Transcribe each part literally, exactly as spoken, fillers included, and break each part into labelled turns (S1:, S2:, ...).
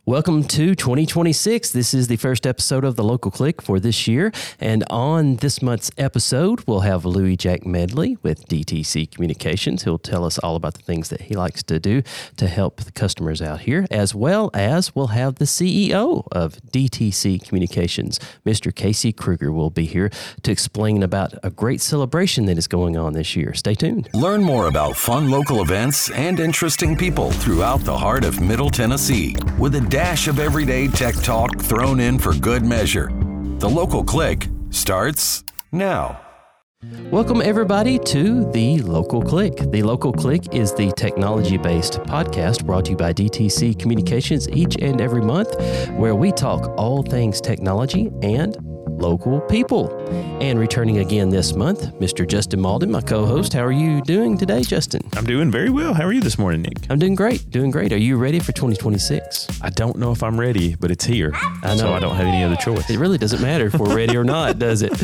S1: Welcome to twenty twenty-six. This is the first episode of The Local Click for this year. And on this month's episode, we'll have Louis Jack Medley with D T C Communications. He'll tell us all about the things that he likes to do to help the customers out here, as well as we'll have the C E O of D T C Communications, Mister Casey Kruger, will be here to explain about a great celebration that is going on this year. Stay tuned.
S2: Learn more about fun local events and interesting people throughout the heart of Middle Tennessee with a dash of everyday tech talk thrown in for good measure. The Local Click starts now.
S1: Welcome, everybody, to The Local Click. The Local Click is the technology-based podcast brought to you by D T C Communications each and every month, where we talk all things technology and local people. And returning again this month, Mister Justin Malden, my co-host. How are you doing today, Justin?
S3: I'm doing very well. How are you this morning, Nick?
S1: I'm doing great, doing great. Are you ready for twenty twenty-six?
S3: I don't know if I'm ready, but it's here.
S1: I know.
S3: So I don't have any other choice.
S1: It really doesn't matter if we're ready or not, does it?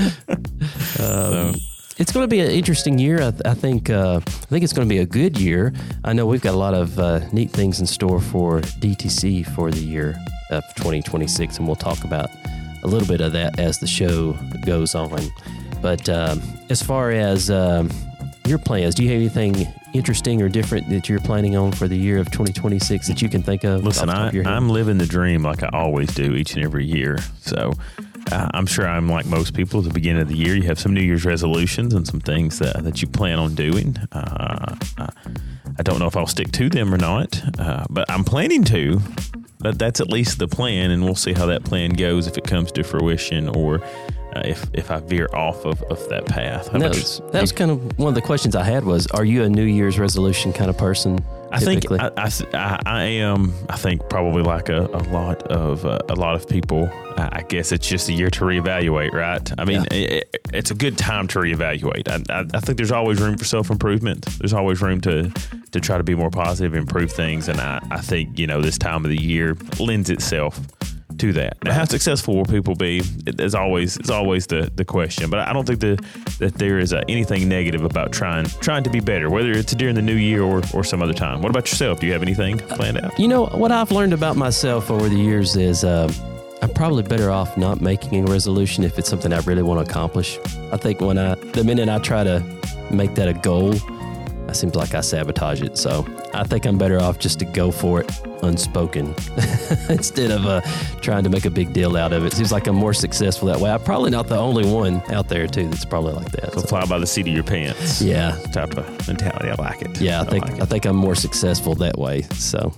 S1: Um, It's going to be an interesting year. I, th- I think uh, I think it's going to be a good year. I know we've got a lot of uh, neat things in store for D T C for the year of twenty twenty-six, and we'll talk about a little bit of that as the show goes on. But um, as far as um, your plans, do you have anything interesting or different that you're planning on for the year of twenty twenty-six that you can think of?
S3: Listen, I, I'm living the dream like I always do each and every year. So uh, I'm sure I'm like most people at the beginning of the year. You have some New Year's resolutions and some things that, that you plan on doing. Uh, uh, I don't know if I'll stick to them or not, uh, but I'm planning to. But that's at least the plan, and we'll see how that plan goes if it comes to fruition or uh, if if I veer off of, of that path. How
S1: that
S3: much,
S1: was, that was kind of one of the questions I had was, are you a New Year's resolution kind of person?
S3: I think
S1: typically?
S3: I, I, I am. I think probably like a, a lot of uh, a lot of people. I guess it's just a year to reevaluate, right? I mean,
S1: Yeah.
S3: it, it's a good time to reevaluate. I, I, I think there's always room for self improvement. There's always room to to try to be more positive, improve things, and I, I think you know this time of the year lends itself to that. Now, how successful will people be? It is always it's always the, the question. But I don't think the, that there is uh, anything negative about trying trying to be better, whether it's during the new year or, or some other time. What about yourself? Do you have anything planned out?
S1: You know, what I've learned about myself over the years is uh, I'm probably better off not making a resolution if it's something I really want to accomplish. I think when I, the minute I try to make that a goal, it seems like I sabotage it. So I think I'm better off just to go for it unspoken instead of uh, trying to make a big deal out of it. Seems like I'm more successful that way. I'm probably not the only one out there too that's probably like that.
S3: So, so. Fly by the seat of your pants.
S1: Yeah.
S3: Type of mentality. I like it.
S1: Yeah, I,
S3: I
S1: think
S3: like
S1: I think I'm more successful that way. So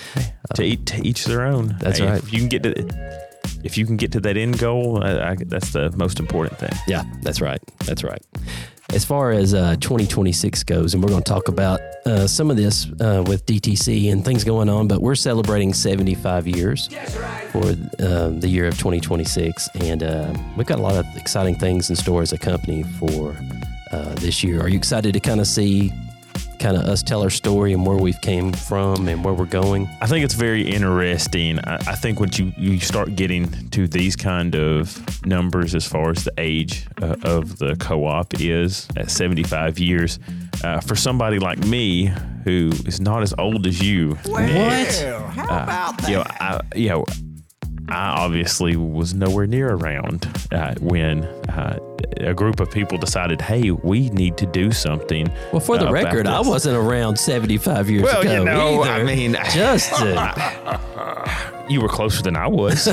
S3: to, each, to each their own.
S1: That's
S3: hey,
S1: right.
S3: If you can get to if you can get to that end goal, I, I, that's the most important thing.
S1: Yeah, that's right. That's right. As far as uh, twenty twenty-six goes, and we're going to talk about uh, some of this uh, with D T C and things going on, but we're celebrating seventy-five years for uh, the year of twenty twenty-six, and uh, we've got a lot of exciting things in store as a company for uh, this year. Are you excited to kind of see kind of us tell our story and where we've came from and where we're going?
S3: I think it's very interesting. I, I think when you, you start getting to these kind of numbers as far as the age uh, of the co-op is at seventy-five years, uh, for somebody like me who is not as old as you,
S4: Well,
S3: Nick,
S4: how
S3: uh,
S4: about that?
S3: You know, I, you know, I obviously was nowhere near around uh, when uh, a group of people decided, hey, we need to do something.
S1: Well, for the
S3: uh,
S1: record, I
S3: this.
S1: wasn't around seventy-five years
S3: Well,
S1: ago
S3: you know,
S1: either.
S3: I mean,
S1: Justin.
S3: You were closer than I was.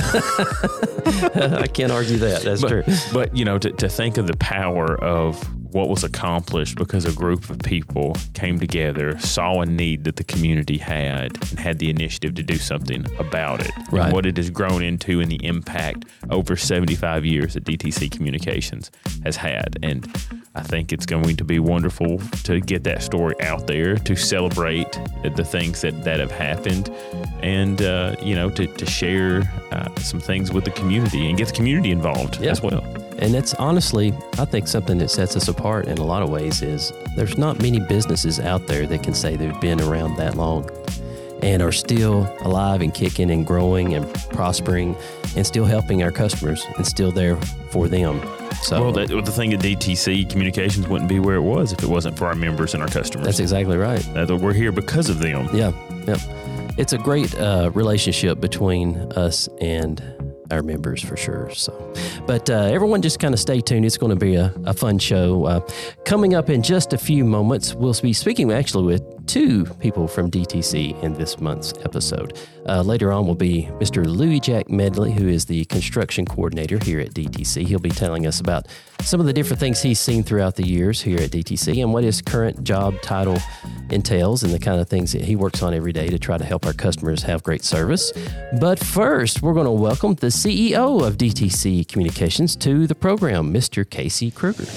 S1: I can't argue that. That's
S3: but,
S1: true.
S3: But, you know, to, to think of the power of what was accomplished because a group of people came together, saw a need that the community had, and had the initiative to do something about it.
S1: Right.
S3: And what it has grown into and the impact over seventy-five years that D T C Communications has had. And I think it's going to be wonderful to get that story out there, to celebrate the things that, that have happened, and, uh, you know, to, to share uh, some things with the community and get the community involved
S1: Yeah.
S3: as well.
S1: And that's honestly, I think something that sets us apart in a lot of ways is there's not many businesses out there that can say they've been around that long and are still alive and kicking and growing and prospering and still helping our customers and still there for them. So
S3: Well, that, the thing at D T C Communications wouldn't be where it was if it wasn't for our members and our customers.
S1: that's exactly right.
S3: Uh, we're here because of them.
S1: Yeah, yep. it's a great uh, relationship between us and our members for sure. So, but uh, everyone just kind of stay tuned. It's going to be a, a fun show. Uh, coming up in just a few moments, we'll be speaking actually with two people from D T C in this month's episode. Uh, later on will be Mister Louis Jack Medley, who is the construction coordinator here at D T C. He'll be telling us about some of the different things he's seen throughout the years here at D T C and what his current job title entails and the kind of things that he works on every day to try to help our customers have great service. But first, we're going to welcome the C E O of D T C Communications to the program, Mister Casey Kruger.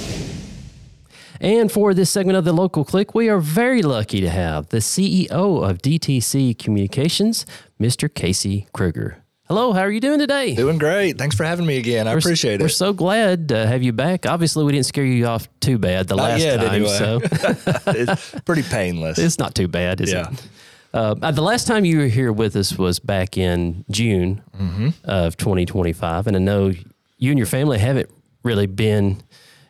S1: And for this segment of the Local Click, we are very lucky to have the C E O of D T C Communications, Mister Casey Kruger. Hello, how are you doing today?
S4: Doing great. Thanks for having me again. I
S1: we're,
S4: appreciate it.
S1: We're so glad to have you back. Obviously, we didn't scare you off too bad the
S4: Not
S1: last
S4: yet,
S1: time.
S4: anyway.
S1: So
S4: It's pretty painless.
S1: It's not too bad, is
S4: yeah.
S1: it? Uh, the last time you were here with us was back in June
S4: mm-hmm.
S1: of twenty twenty-five. And I know you and your family haven't really been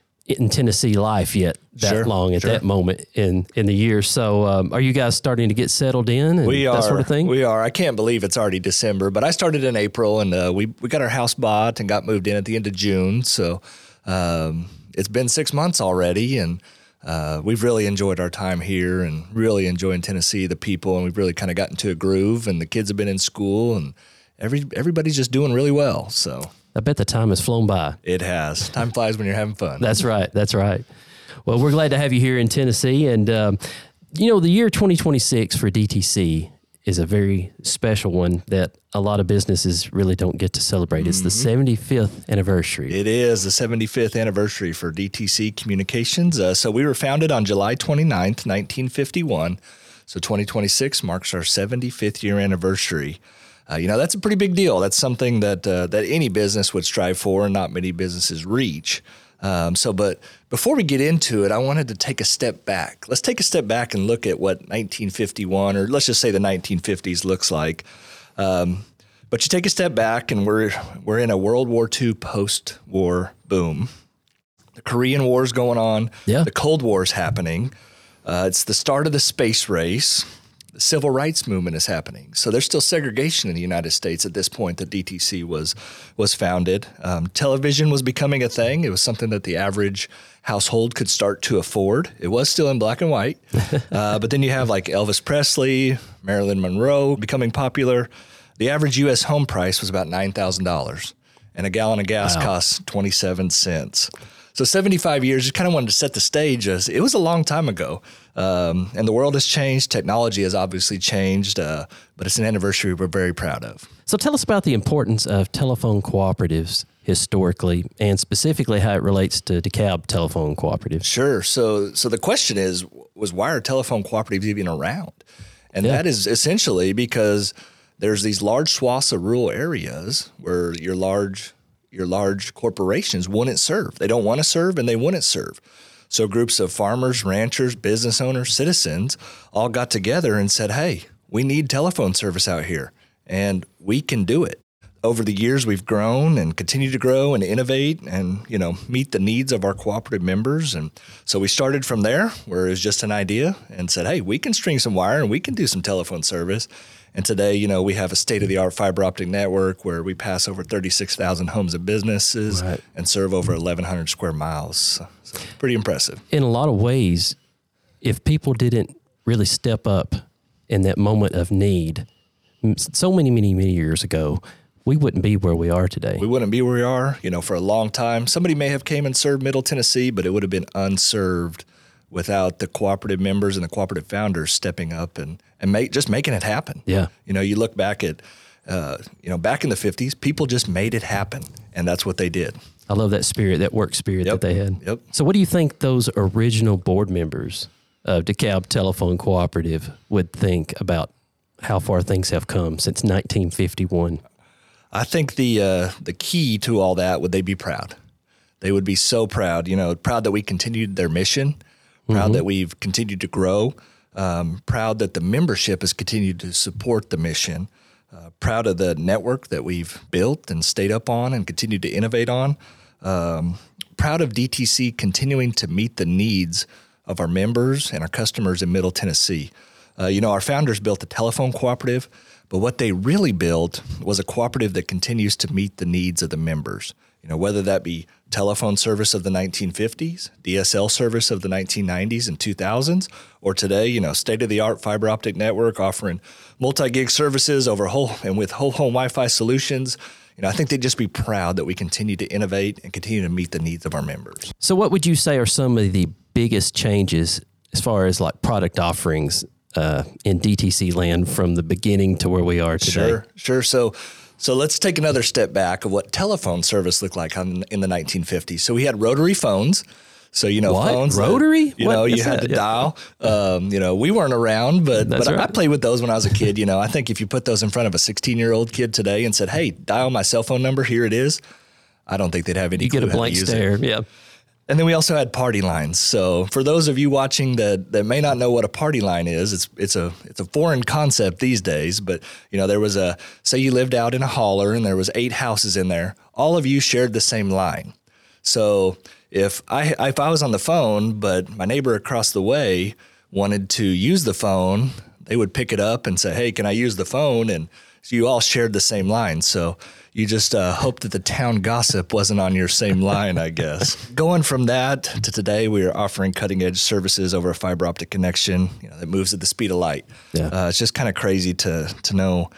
S1: in Tennessee life yet that
S4: sure,
S1: long at
S4: sure.
S1: that moment in, in the year. So um, are you guys starting to get settled in and
S4: we
S1: that
S4: are,
S1: sort of thing?
S4: We are. I can't believe it's already December, but I started in April and uh, we, we got our house bought and got moved in at the end of June. So um, it's been six months already and uh, we've really enjoyed our time here and really enjoying Tennessee, the people, and we've really kind of gotten to a groove and the kids have been in school and every everybody's just doing really well. So
S1: I bet the time has flown by.
S4: it has. Time flies when you're having fun.
S1: That's right. That's right. Well, we're glad to have you here in Tennessee. And, um, you know, the year twenty twenty-six for D T C is a very special one that a lot of businesses really don't get to celebrate. Mm-hmm. It's the seventy-fifth anniversary.
S4: It is the seventy-fifth anniversary for D T C Communications. Uh, so we were founded on July twenty-ninth, nineteen fifty-one. So twenty twenty-six marks our seventy-fifth year anniversary. Uh, you know, that's a pretty big deal. That's something that uh, that any business would strive for and not many businesses reach. Um, so, but before we get into it, I wanted to take a step back. Let's take a step back and look at what nineteen fifty-one, or let's just say the nineteen fifties looks like. Um, but you take a step back and we're we're in a World War Two post-war boom. The Korean War is going on.
S1: Yeah.
S4: The Cold War is happening. Uh, it's the start of the space race. The civil rights movement is happening. So there's still segregation in the United States at this point that D T C was was founded. Um, television was becoming a thing. It was something that the average household could start to afford. It was still in black and white. uh, but then you have like Elvis Presley, Marilyn Monroe becoming popular. The average U S home price was about nine thousand dollars, and a gallon of gas
S1: Wow.
S4: costs twenty-seven cents. So seventy-five years, you kind of wanted to set the stage as it was a long time ago. Um, and the world has changed. Technology has obviously changed, uh, but it's an anniversary we're very proud of.
S1: So tell us about the importance of telephone cooperatives historically and specifically how it relates to DeKalb Telephone Cooperatives.
S4: Sure. So so the question is, was why are telephone cooperatives even around? And
S1: Yeah.
S4: that is essentially because there's these large swaths of rural areas where your large your large corporations wouldn't serve. They don't want to serve and they wouldn't serve. So groups of farmers, ranchers, business owners, citizens all got together and said, hey, we need telephone service out here and we can do it. Over the years, we've grown and continue to grow and innovate and, you know, meet the needs of our cooperative members. And so we started from there where it was just an idea and said, hey, we can string some wire and we can do some telephone service. And today, you know, we have a state-of-the-art fiber optic network where we pass over thirty-six thousand homes and businesses
S1: Right.
S4: and serve over eleven hundred square miles. So, so pretty impressive.
S1: In a lot of ways, if people didn't really step up in that moment of need, m- so many, many, many years ago, we wouldn't be where we are today.
S4: We wouldn't be where we are, you know, for a long time. Somebody may have came and served Middle Tennessee, but it would have been unserved without the cooperative members and the cooperative founders stepping up and, and make, just making it happen.
S1: Yeah.
S4: You know, you look back at, uh, you know, back in the fifties, people just made it happen, and that's what they did.
S1: I love that spirit, that work spirit
S4: Yep.
S1: that they had.
S4: Yep.
S1: So what do you think those original board members of DeKalb Telephone Cooperative would think about how far things have come since nineteen fifty-one?
S4: I think the uh, the key to all that, would they be proud? They would be so proud, you know, proud that we continued their mission, proud
S1: Mm-hmm.
S4: that we've continued to grow, um, proud that the membership has continued to support the mission, uh, proud of the network that we've built and stayed up on and continued to innovate on, um, proud of D T C continuing to meet the needs of our members and our customers in Middle Tennessee. Uh, you know, our founders built a telephone cooperative, but what they really built was a cooperative that continues to meet the needs of the members. You know, whether that be telephone service of the nineteen fifties, D S L service of the nineteen nineties and two thousands, or today, you know, state-of-the-art fiber optic network offering multi-gig services over whole and with whole home Wi-Fi solutions. You know, I think they'd just be proud that we continue to innovate and continue to meet the needs of our members.
S1: So what would you say are some of the biggest changes as far as like product offerings uh, in D T C land from the beginning to where we are today?
S4: Sure, sure. So So let's take another step back of what telephone service looked like on, in the nineteen fifties. So we had rotary phones. So, you know,
S1: what?
S4: phones.
S1: Rotary?
S4: That, you
S1: what
S4: know, you
S1: is
S4: had
S1: that?
S4: to dial. Um, you know, we weren't around, but,
S1: That's
S4: but
S1: right.
S4: I, I played with those when I was a kid. You know, I think if you put those in front of a sixteen-year-old kid today and said, hey, dial my cell phone number, here it is, I don't think they'd have any
S1: You
S4: clue
S1: get a
S4: how to
S1: blank
S4: use
S1: stare.
S4: it.
S1: Yeah.
S4: And then we also had party lines. So for those of you watching that that may not know what a party line is, it's it's a it's a foreign concept these days. But you know, there was a say you lived out in a holler and there was eight houses in there. All of you shared the same line. So if I if I was on the phone, but my neighbor across the way wanted to use the phone, they would pick it up and say, "Hey, can I use the phone?" And so you all shared the same line. So you just uh, hope that the town gossip wasn't on your same line, I guess. Going from that to today, we are offering cutting edge services over a fiber optic connection, you know, that moves at the speed of light.
S1: Yeah.
S4: Uh, it's just kind of crazy to to know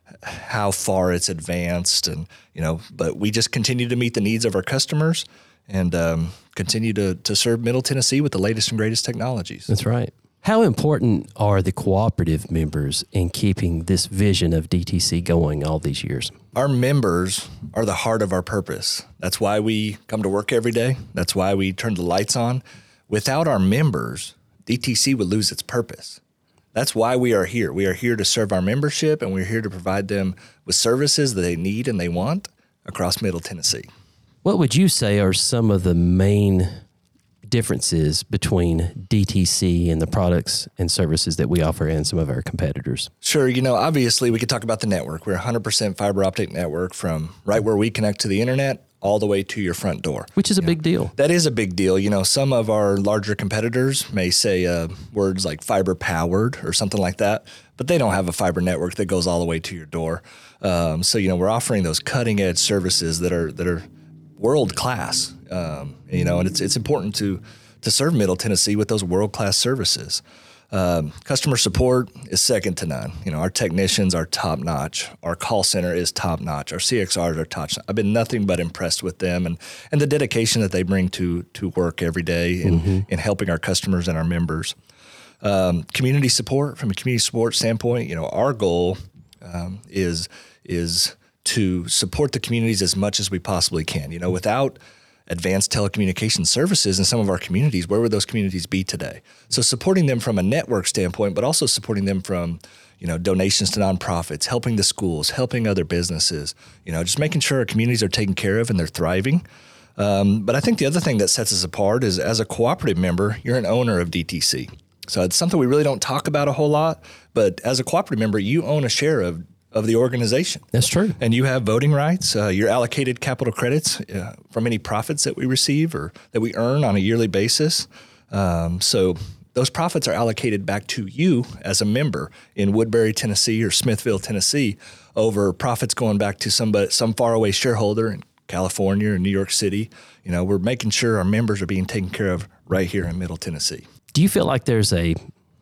S4: how far it's advanced, and you know, but we just continue to meet the needs of our customers and um, continue to to serve Middle Tennessee with the latest and greatest technologies.
S1: That's right. How important are the cooperative members in keeping this vision of D T C going all these years?
S4: Our members are the heart of our purpose. That's why we come to work every day. That's why we turn the lights on. Without our members, D T C would lose its purpose. That's why we are here. We are here to serve our membership, and we're here to provide them with services that they need and they want across Middle Tennessee.
S1: What would you say are some of the main differences between D T C and the products and services that we offer and some of our competitors?
S4: Sure. You know, obviously, we could talk about the network. We're a one hundred percent fiber optic network from right where we connect to the internet all the way to your front door.
S1: Which is a big deal.
S4: That is a big deal. You know, some of our larger competitors may say uh, words like fiber powered or something like that, but they don't have a fiber network that goes all the way to your door. Um, so, you know, we're offering those cutting edge services that are that are world class. Um, you know, and it's it's important to to serve Middle Tennessee with those world class services. Um, customer support is second to none. You know, our technicians are top notch. Our call center is top notch. Our C X Rs are top notch. I've been nothing but impressed with them and, and the dedication that they bring to to work every day in, mm-hmm. in helping our customers and our members. Um, community support, from a community support standpoint, you know, our goal um, is is to support the communities as much as we possibly can. You know, without advanced telecommunications services in some of our communities, where would those communities be today? So supporting them from a network standpoint, but also supporting them from, you know, donations to nonprofits, helping the schools, helping other businesses, you know, just making sure our communities are taken care of and they're thriving. Um, but I think the other thing that sets us apart is as a cooperative member, you're an owner of D T C. So it's something we really don't talk about a whole lot, but as a cooperative member, you own a share of of the organization.
S1: That's true.
S4: And you have voting rights. Uh, you're allocated capital credits uh, from any profits that we receive or that we earn on a yearly basis. Um, so those profits are allocated back to you as a member in Woodbury, Tennessee or Smithville, Tennessee, over profits going back to somebody, some faraway shareholder in California or New York City. You know, we're making sure our members are being taken care of right here in Middle Tennessee.
S1: Do you feel like there's a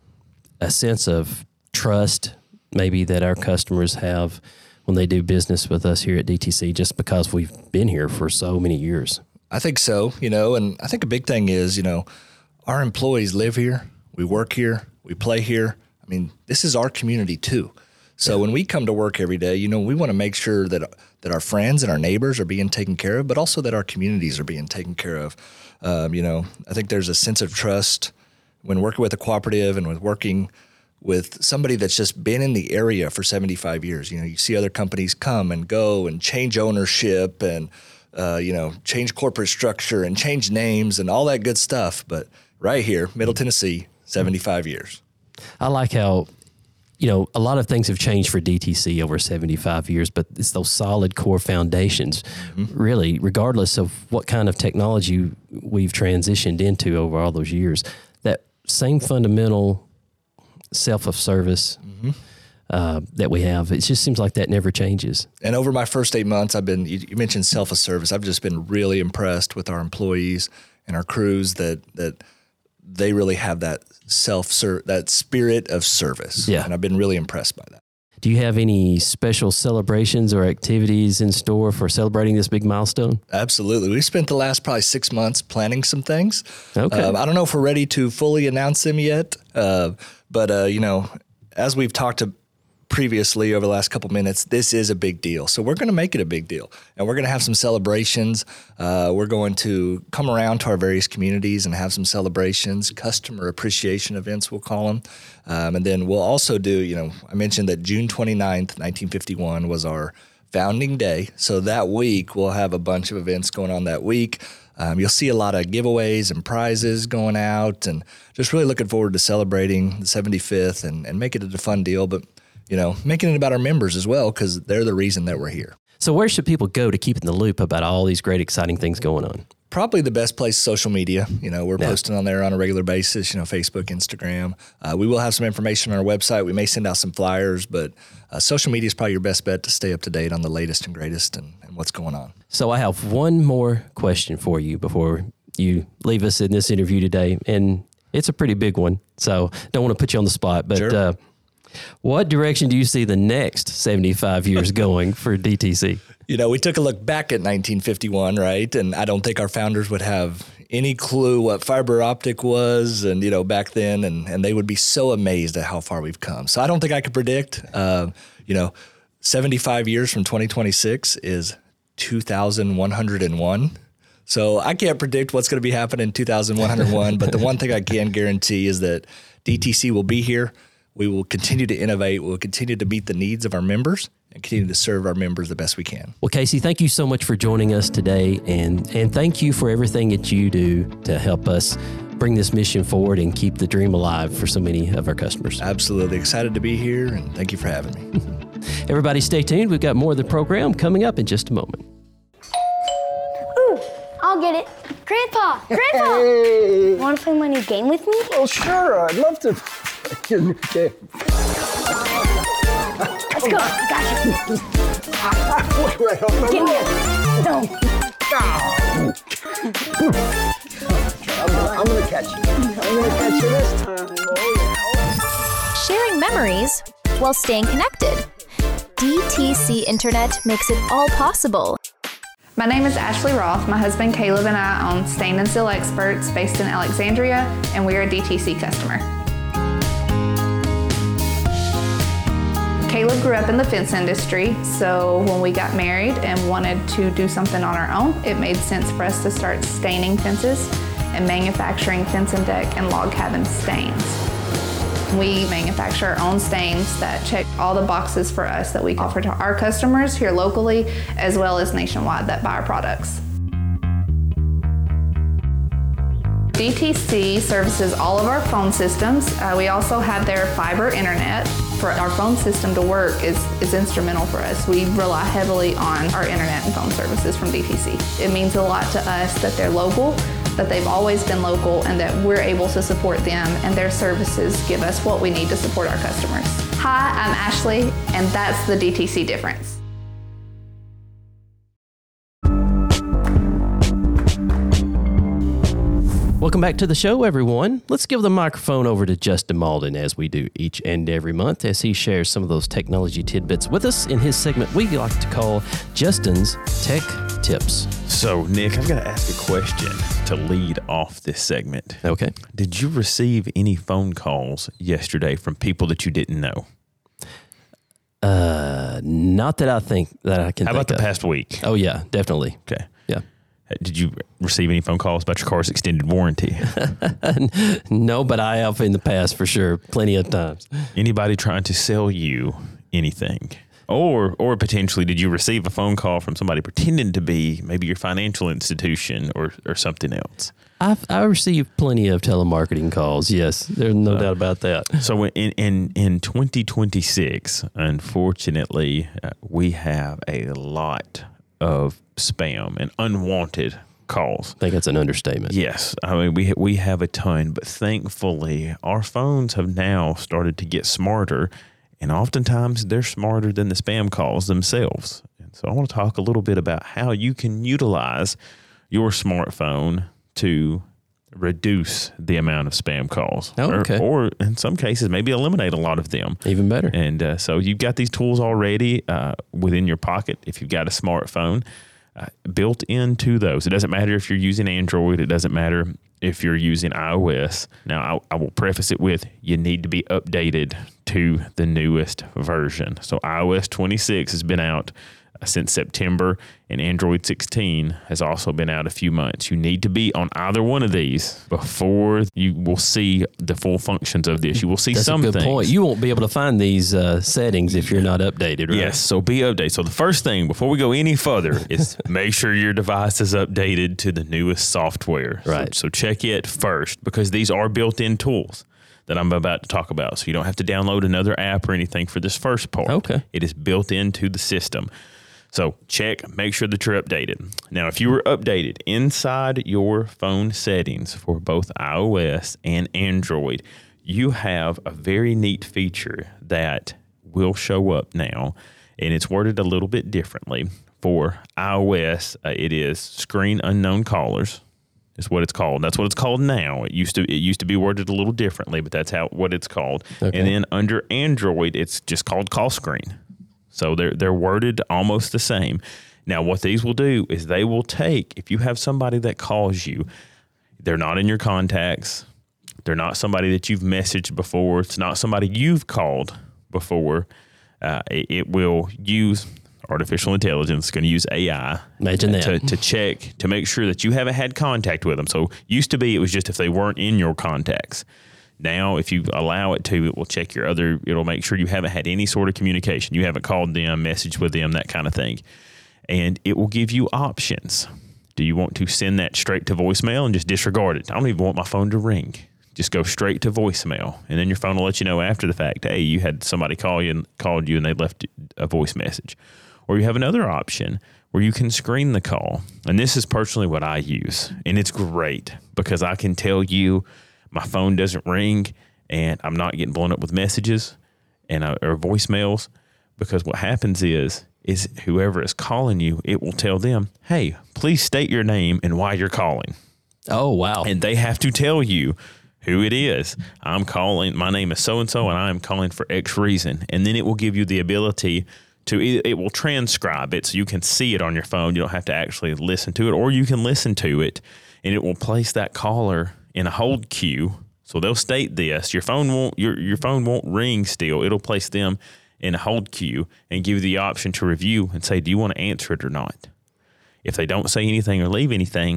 S1: a sense of trust maybe that our customers have when they do business with us here at D T C just because we've been here for so many years?
S4: I think so, you know, and I think a big thing is, you know, our employees live here, we work here, we play here. I mean, this is our community too. So yeah. When we come to work every day, you know, we want to make sure that that our friends and our neighbors are being taken care of, but also that our communities are being taken care of. Um, you know, I think there's a sense of trust when working with a cooperative and with working with somebody that's just been in the area for seventy-five years. You know, you see other companies come and go and change ownership and, uh, you know, change corporate structure and change names and all that good stuff. But right here, Middle Tennessee, seventy-five years.
S1: I like how, you know, a lot of things have changed for D T C over seventy-five years, but it's those solid core foundations, mm-hmm. really, regardless of what kind of technology we've transitioned into over all those years, that same fundamental self of service mm-hmm. uh, that we have. It just seems like that never changes.
S4: And over my first eight months, I've been, you, you mentioned self of service. I've just been really impressed with our employees and our crews that, that they really have that self that spirit of service.
S1: Yeah.
S4: And I've been really impressed by that.
S1: Do you have any special celebrations or activities in store for celebrating this big milestone?
S4: Absolutely. We've spent the last probably six months planning some things.
S1: Okay.
S4: Uh, I don't know if we're ready to fully announce them yet, uh, but, uh, you know, as we've talked to previously over the last couple minutes, this is a big deal. So we're going to make it a big deal, and we're going to have some celebrations. Uh, we're going to come around to our various communities and have some celebrations, customer appreciation events, we'll call them. Um, and then we'll also do, you know, I mentioned that June twenty-ninth, nineteen fifty-one was our founding day. So that week we'll have a bunch of events going on that week. Um, you'll see a lot of giveaways and prizes going out, and just really looking forward to celebrating the seventy-fifth and, and make it a fun deal. But you know, making it about our members as well, because they're the reason that we're here.
S1: So where should people go to keep in the loop about all these great, exciting things going on?
S4: Probably the best place, social media. You know, we're
S1: yeah.
S4: posting on there on a regular basis, you know, Facebook, Instagram. Uh, we will have some information on our website. We may send out some flyers, but uh, social media is probably your best bet to stay up to date on the latest and greatest and, and what's going on.
S1: So I have one more question for you before you leave us in this interview today, and it's a pretty big one, so don't want to put you on the spot, but
S4: sure.
S1: uh, what direction do you see the next seventy-five years going for D T C?
S4: You know, we took a look back at nineteen fifty-one, right? And I don't think our founders would have any clue what fiber optic was, and, you know, back then, and, and they would be so amazed at how far we've come. So I don't think I could predict, uh, you know, seventy-five years from twenty twenty-six is two thousand one hundred one. So I can't predict what's going to be happening in two thousand one hundred one, but the one thing I can guarantee is that D T C will be here. We will continue to innovate. We'll continue to meet the needs of our members and continue to serve our members the best we can.
S1: Well, Casey, thank you so much for joining us today, and, and thank you for everything that you do to help us bring this mission forward and keep the dream alive for so many of our customers.
S4: Absolutely. Excited to be here, and thank you for having me.
S1: Everybody stay tuned. We've got more of the program coming up in just a moment.
S5: Ooh, I'll get it. Grandpa! Grandpa!
S6: Hey!
S5: Want to play my new game with me?
S6: Oh, sure. I'd love to. Okay.
S5: Let's go. I got you.
S6: Right on my
S5: Give me
S6: roll.
S5: it. No.
S6: I'm gonna, I'm gonna catch you. I'm gonna catch you this time. Oh, yeah.
S7: Sharing memories while staying connected. D T C Internet makes it all possible.
S8: My name is Ashley Roth. My husband Caleb and I own Stain and Seal Experts based in Alexandria, and we are a D T C customer. Caleb grew up in the fence industry, so when we got married and wanted to do something on our own, it made sense for us to start staining fences and manufacturing fence and deck and log cabin stains. We manufacture our own stains that check all the boxes for us that we offer to our customers here locally, as well as nationwide that buy our products. D T C services all of our phone systems. Uh, we also have their fiber internet. For our phone system to work is, is instrumental for us. We rely heavily on our internet and phone services from D T C. It means a lot to us that they're local, that they've always been local, and that we're able to support them, and their services give us what we need to support our customers. Hi, I'm Ashley, and that's the D T C difference.
S1: Welcome back to the show, everyone. Let's give the microphone over to Justin Malden, as we do each and every month, as he shares some of those technology tidbits with us in his segment we like to call Justin's Tech Tips.
S3: So, Nick, I've got to ask a question to lead off this segment.
S1: Okay.
S3: Did you receive any phone calls yesterday from people that you didn't know?
S1: Uh, not that I think that I can
S3: How
S1: think
S3: about the
S1: of.
S3: past week?
S1: Oh, yeah, definitely.
S3: Okay.
S1: Yeah.
S3: Did you receive any phone calls about your car's extended warranty?
S1: No, but I have in the past for sure, plenty of times.
S3: Anybody trying to sell you anything? Or or potentially did you receive a phone call from somebody pretending to be maybe your financial institution or, or something else?
S1: I've I received plenty of telemarketing calls, yes. There's no
S3: Uh,
S1: doubt about that.
S3: So in, in, in twenty twenty-six, unfortunately, uh, we have a lot of spam and unwanted calls.
S1: I think that's an understatement.
S3: Yes. I mean, we, we have a ton, but thankfully our phones have now started to get smarter, and oftentimes they're smarter than the spam calls themselves. And so I want to talk a little bit about how you can utilize your smartphone to reduce the amount of spam calls.
S1: Oh, okay.
S3: Or, or in some cases, maybe eliminate a lot of them.
S1: Even better.
S3: And uh, so you've got these tools already uh, within your pocket if you've got a smartphone uh, built into those. It doesn't matter if you're using Android. It doesn't matter if you're using iOS. Now, I, I will preface it with you need to be updated to the newest version. So iOS twenty-six has been out since September, and Android sixteen has also been out a few months. You need to be on either one of these before you will see the full functions of this. You will see
S1: That's
S3: some
S1: a good
S3: things.
S1: point. You won't be able to find these uh, settings if you're not updated, right?
S3: Yes, so be updated. So the first thing before we go any further is make sure your device is updated to the newest software.
S1: Right.
S3: So, so check it first, because these are built-in tools that I'm about to talk about. So you don't have to download another app or anything for this first part.
S1: Okay.
S3: It is built into the system. So check, make sure that you're updated. Now, if you were updated inside your phone settings for both iOS and Android, you have a very neat feature that will show up now, and it's worded a little bit differently. For iOS, uh, it is screen unknown callers. Is what it's called. That's what it's called now. It used to it used to be worded a little differently, but that's how what it's called.
S1: Okay.
S3: And then under Android, it's just called call screen. So they're they're worded almost the same. Now, what these will do is they will take, if you have somebody that calls you, they're not in your contacts, they're not somebody that you've messaged before, it's not somebody you've called before, uh, it, it will use artificial intelligence, going to use A I
S1: Imagine that.
S3: to, to check, to make sure that you haven't had contact with them. So used to be it was just if they weren't in your contacts. Now, if you allow it to, it will check your other, it'll make sure you haven't had any sort of communication. You haven't called them, messaged with them, that kind of thing. And it will give you options. Do you want to send that straight to voicemail and just disregard it? I don't even want my phone to ring. Just go straight to voicemail. And then your phone will let you know after the fact, hey, you had somebody call you and called you and they left a voice message. Or you have another option where you can screen the call. And this is personally what I use. And it's great because I can tell you, my phone doesn't ring and I'm not getting blown up with messages and uh, or voicemails, because what happens is is whoever is calling you, it will tell them, hey, please state your name and why you're calling.
S1: Oh, wow.
S3: And they have to tell you who it is. I'm calling, my name is so-and-so and I'm calling for X reason. And then it will give you the ability to, it will transcribe it so you can see it on your phone. You don't have to actually listen to it, or you can listen to it and it will place that caller in a hold queue. So they'll state this. Your phone won't your your phone won't ring still. It'll place them in a hold queue and give you the option to review and say, do you want to answer it or not? If they don't say anything or leave anything,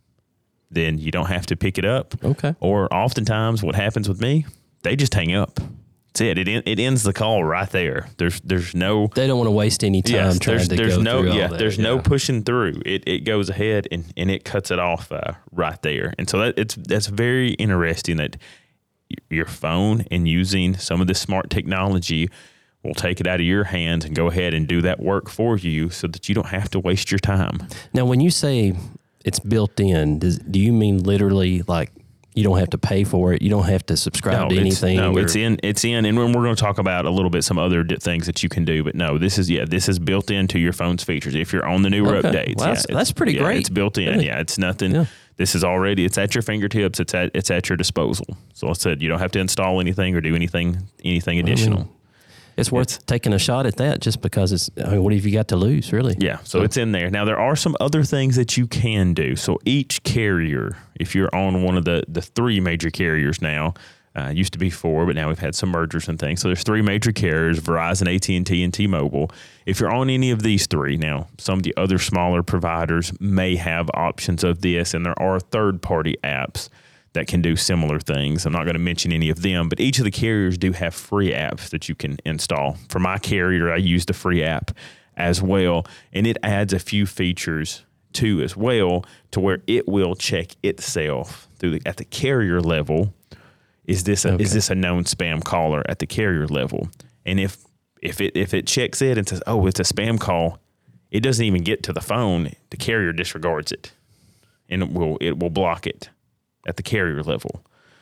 S3: then you don't have to pick it up.
S1: Okay.
S3: Or oftentimes what happens with me, they just hang up. That's it. It, en- it ends the call right there. There's there's no
S1: They don't want to waste any time
S3: Yes,
S1: trying
S3: there's,
S1: to
S3: there's
S1: go
S3: no
S1: through all
S3: yeah
S1: that.
S3: there's no
S1: Yeah.
S3: pushing through. It it goes ahead and, and it cuts it off uh, right there. And so that it's that's very interesting that y- your phone and using some of this smart technology will take it out of your hands and go ahead and do that work for you, so that you don't have to waste your time.
S1: Now, when you say it's built in, does, do you mean literally like you don't have to pay for it? You don't have to subscribe to
S3: it's,
S1: anything?
S3: no,
S1: or-
S3: it's in. It's in, and we're going to talk about a little bit some other d- things that you can do. But no, this is yeah, this is built into your phone's features. If you're on the newer
S1: Okay.
S3: updates,
S1: Well,
S3: yeah,
S1: that's-
S3: it's-
S1: that's pretty
S3: yeah,
S1: great.
S3: It's built in.
S1: Really?
S3: Yeah, it's nothing.
S1: Yeah.
S3: This is already. It's at your fingertips. It's at it's at your disposal. So I said you don't have to install anything or do anything anything additional.
S1: It's worth
S3: It's-
S1: taking a shot at that just because it's, I mean, what have you got to lose, really?
S3: Yeah, so it's in there. Now, there are some other things that you can do. So each carrier, if you're on one of the, the three major carriers now, uh, used to be four, but now we've had some mergers and things. So there's three major carriers, Verizon, A T and T, and T-Mobile. If you're on any of these three, now some of the other smaller providers may have options of this, and there are third-party apps that can do similar things. I'm not going to mention any of them, but each of the carriers do have free apps that you can install. For my carrier, I use the free app as well, and it adds a few features too as well, to where it will check itself through the, at the carrier level. Is this a,
S1: Okay.
S3: is this a known spam caller at the carrier level? And if if it if it checks it and says, oh, it's a spam call, it doesn't even get to the phone. The carrier disregards it. and it will it will block it at the carrier level.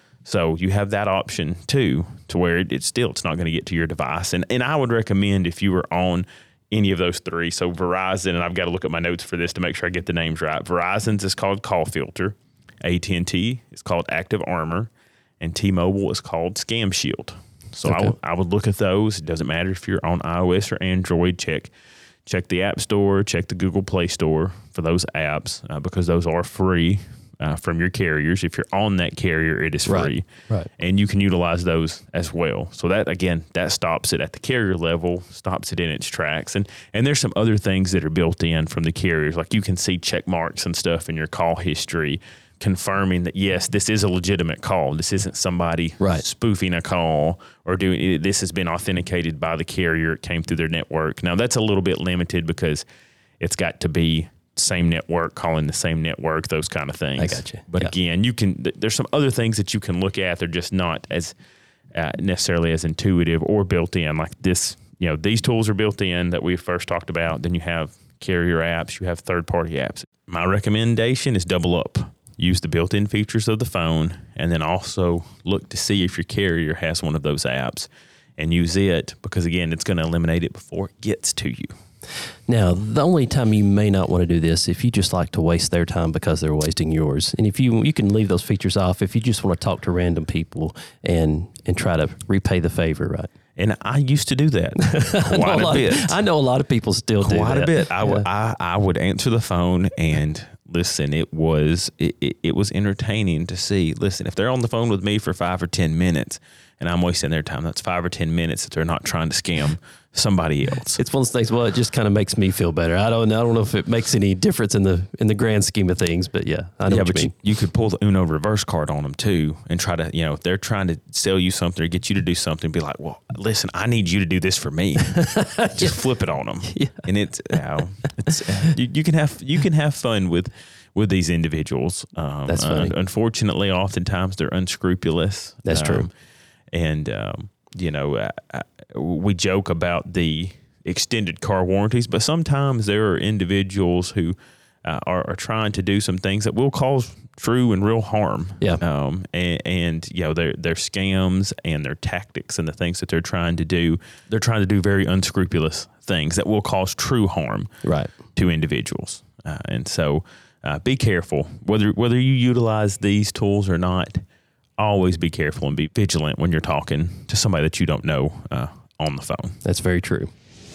S3: So you have that option too, to where it, it's still it's not going to get to your device. And and I would recommend if you were on any of those three. So Verizon, and I've got to look at my notes for this to make sure I get the names right. Verizon's is called Call Filter, A T and T is called Active Armor, and T-Mobile is called Scam Shield. So okay. I, w- I would look at those. It doesn't matter if you're on iOS or Android. Check check the App Store, check the Google Play Store for those apps uh, because those are free uh, from your carriers. If you're on that carrier, it is free.
S1: Right. Right.
S3: And you can utilize those as well. So that, again, that stops it at the carrier level, stops it in its tracks. And and there's some other things that are built in from the carriers. Like you can see check marks and stuff in your call history confirming that, yes, this is a legitimate call. This isn't somebody
S1: right. spoofing
S3: a call or doing it. This has been authenticated by the carrier. It came through their network. Now, that's a little bit limited because it's got to be same network, calling the same network, those kind of things.
S1: I got you.
S3: But
S1: yeah.
S3: again, you can. Th- there's some other things that you can look at. They're just not as uh, necessarily as intuitive or built in. Like this, you know, these tools are built in that we first talked about. Then you have carrier apps. You have third-party apps. My recommendation is double up. Use the built-in features of the phone, and then also look to see if your carrier has one of those apps and use it because, again, it's going to eliminate it before it gets to you.
S1: Now, the only time you may not want to do this if you just like to waste their time because they're wasting yours. And if you you can leave those features off if you just want to talk to random people and and try to repay the favor, right?
S3: And I used to do that quite a, a bit.
S1: Of, I know a lot of people still do
S3: quite
S1: that.
S3: a bit. I,
S1: yeah.
S3: w- I, I would answer the phone and listen. It was it, it, it was entertaining to see. Listen, if they're on the phone with me for five or ten minutes, and I'm wasting their time, that's five or ten minutes that they're not trying to scam somebody else.
S1: It's one of those things. Well, it just kind of makes me feel better. I don't. I don't know if it makes any difference in the in the grand scheme of things, but yeah, I know
S3: yeah,
S1: what
S3: but
S1: you mean.
S3: You, you could pull the Uno reverse card on them too, and try to, you know, if they're trying to sell you something or get you to do something, be like, well, listen, I need you to do this for me. Just yeah. flip it on them,
S1: yeah.
S3: and it's, uh, it's uh, you, you can have you can have fun with. with these individuals. Um,
S1: That's funny.
S3: Uh, unfortunately, oftentimes they're unscrupulous.
S1: That's
S3: um,
S1: true.
S3: And, um, you know, uh, uh, we joke about the extended car warranties, but sometimes there are individuals who uh, are, are trying to do some things that will cause true and real harm.
S1: Yeah.
S3: Um, and, and, you know, their their scams and their tactics and the things that they're trying to do, they're trying to do very unscrupulous things that will cause true harm
S1: right.
S3: to individuals. Uh, and so, Uh, be careful. Whether whether you utilize these tools or not, always be careful and be vigilant when you're talking to somebody that you don't know uh, on the phone.
S1: That's very true.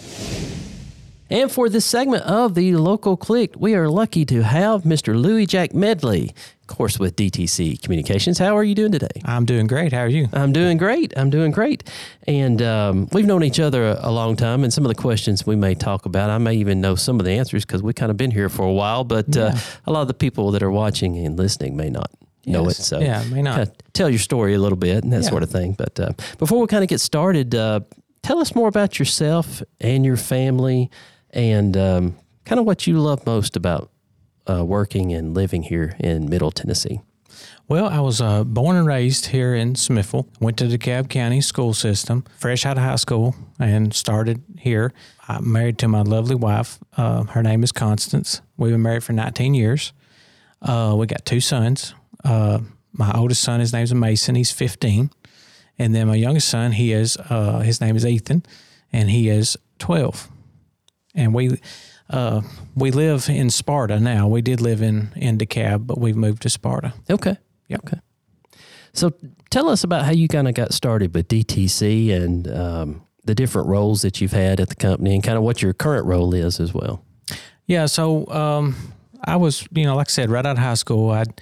S1: And for this segment of the Local Click, we are lucky to have Mister Louis Jack Medley, of course, with D T C Communications. How are you doing today?
S9: I'm doing great. How are you?
S1: I'm doing great. I'm doing great. And um, we've known each other a, a long time, and some of the questions we may talk about, I may even know some of the answers because we've kind of been here for a while, but yeah. uh, a lot of the people that are watching and listening may not know
S9: yes.
S1: it. So
S9: yeah, may not.
S1: Kind of tell your story a little bit and that
S9: yeah.
S1: sort of thing. But uh, before we kind of get started, uh, tell us more about yourself and your family and um, kind of what you love most about uh, working and living here in Middle Tennessee.
S9: Well, I was uh, born and raised here in Smithville, went to the DeKalb County school system, fresh out of high school, and started here. I'm married to my lovely wife. Uh, her name is Constance. We've been married for nineteen years. Uh, we got two sons. Uh, my oldest son, his name's Mason. He's fifteen. And then my youngest son, he is, uh, his name is Ethan, and he is twelve. And we uh, we live in Sparta now. We did live in, in DeKalb, but we've moved to Sparta.
S1: Okay.
S9: Yep.
S1: Okay. So tell us about how you kind of got started with D T C and um, the different roles that you've had at the company and kind of what your current role is as well.
S9: Yeah. So um, I was, you know, like I said, right out of high school, I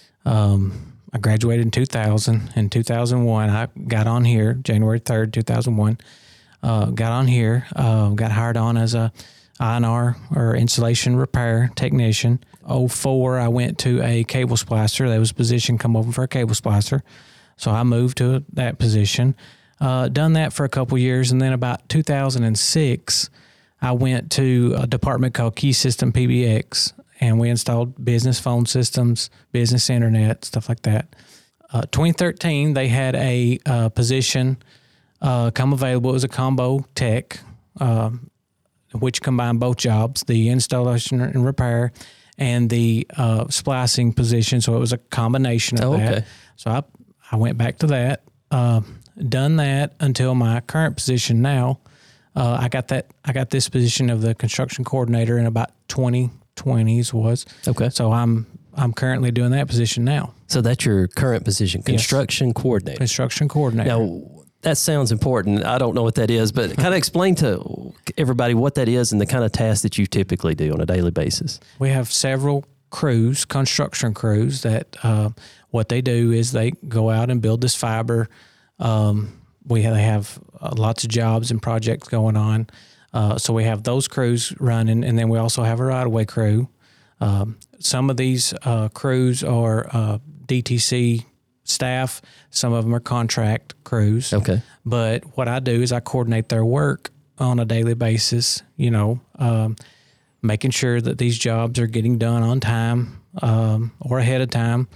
S9: um, I graduated in two thousand. In two thousand one, I got on here, January third, two thousand one. Uh, got on here, uh, got hired on as a I N R or installation repair technician. oh four, I went to a cable splicer. There was a position come open for a cable splicer. So I moved to that position. Uh, done that for a couple years. And then about two thousand six, I went to a department called Key System P B X, and we installed business phone systems, business internet, stuff like that. Uh, twenty thirteen, they had a uh, position uh, come available. It was a combo tech, uh, which combined both jobs, the installation and repair, and the uh, splicing position. So it was a combination of
S1: Oh,
S9: that.
S1: okay.
S9: So I I went back to that, uh, done that until my current position now. Uh, I got that. I got this position of the construction coordinator in about twenty twenties was.
S1: Okay.
S9: So I'm I'm currently doing that position now.
S1: So that's your current position, construction coordinator.
S9: Construction coordinator.
S1: Now, that sounds important. I don't know what that is, but kind of explain to everybody what that is and the kind of tasks that you typically do on a daily basis.
S9: We have several crews, construction crews, that uh, what they do is they go out and build this fiber. Um, we have, they have uh, lots of jobs and projects going on. Uh, so we have those crews running, and then we also have a right-of-way crew. Um, some of these uh, crews are uh, D T C staff. Some of them are contract crews.
S1: Okay.
S9: But what I do is I coordinate their work on a daily basis, you know, um, making sure that these jobs are getting done on time um, or ahead of time,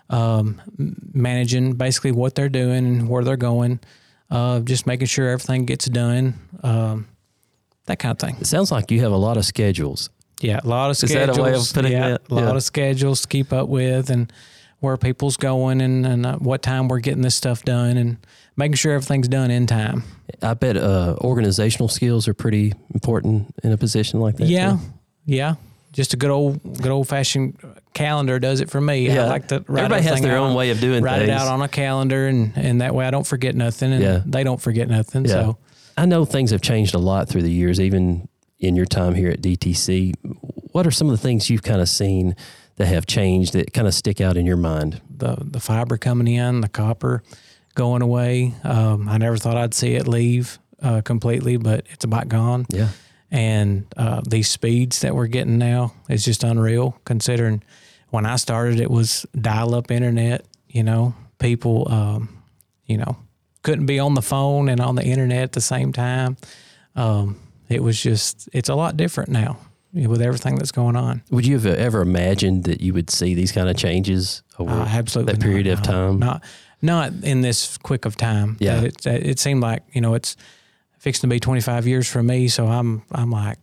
S9: um, managing basically what they're doing and where they're going, uh, just making sure everything gets done, um, that kind of thing.
S1: It sounds like you have a lot of schedules.
S9: Yeah, a lot of
S1: Is
S9: schedules.
S1: that a way of putting
S9: yeah,
S1: it?
S9: A lot
S1: Yeah.
S9: of schedules to keep up with, and where people's going, and, and uh, what time we're getting this stuff done, and making sure everything's done in time.
S1: I bet uh, organizational skills are pretty important in a position like that.
S9: Yeah,
S1: too.
S9: yeah. Just a good old, good old fashioned calendar does it for me.
S1: Yeah.
S9: I like to write
S1: Everybody has
S9: everything
S1: their
S9: out
S1: own
S9: on-
S1: way of doing
S9: write
S1: things.
S9: it out on a calendar, and, and that way I don't forget nothing, and
S1: Yeah.
S9: they don't forget nothing.
S1: Yeah.
S9: So
S1: I know things have changed a lot through the years, even in your time here at D T C. What are some of the things you've kind of seen that have changed that kind of stick out in your mind?
S9: the the fiber coming in, the copper going away. Um, I never thought I'd see it leave uh, completely, but it's about gone.
S1: Yeah.
S9: And uh, these speeds that we're getting now is just unreal, considering when I started, it was dial-up internet. You know, people, um, you know, couldn't be on the phone and on the internet at the same time. Um, it was just, it's a lot different now with everything that's going on.
S1: Would you have ever imagined that you would see these kind of changes over
S9: Uh, absolutely
S1: that period
S9: not,
S1: of
S9: no.
S1: time?
S9: Not not in this quick of time.
S1: Yeah.
S9: It, it, it seemed like, you know, it's fixing to be twenty-five years for me. So I'm I'm like,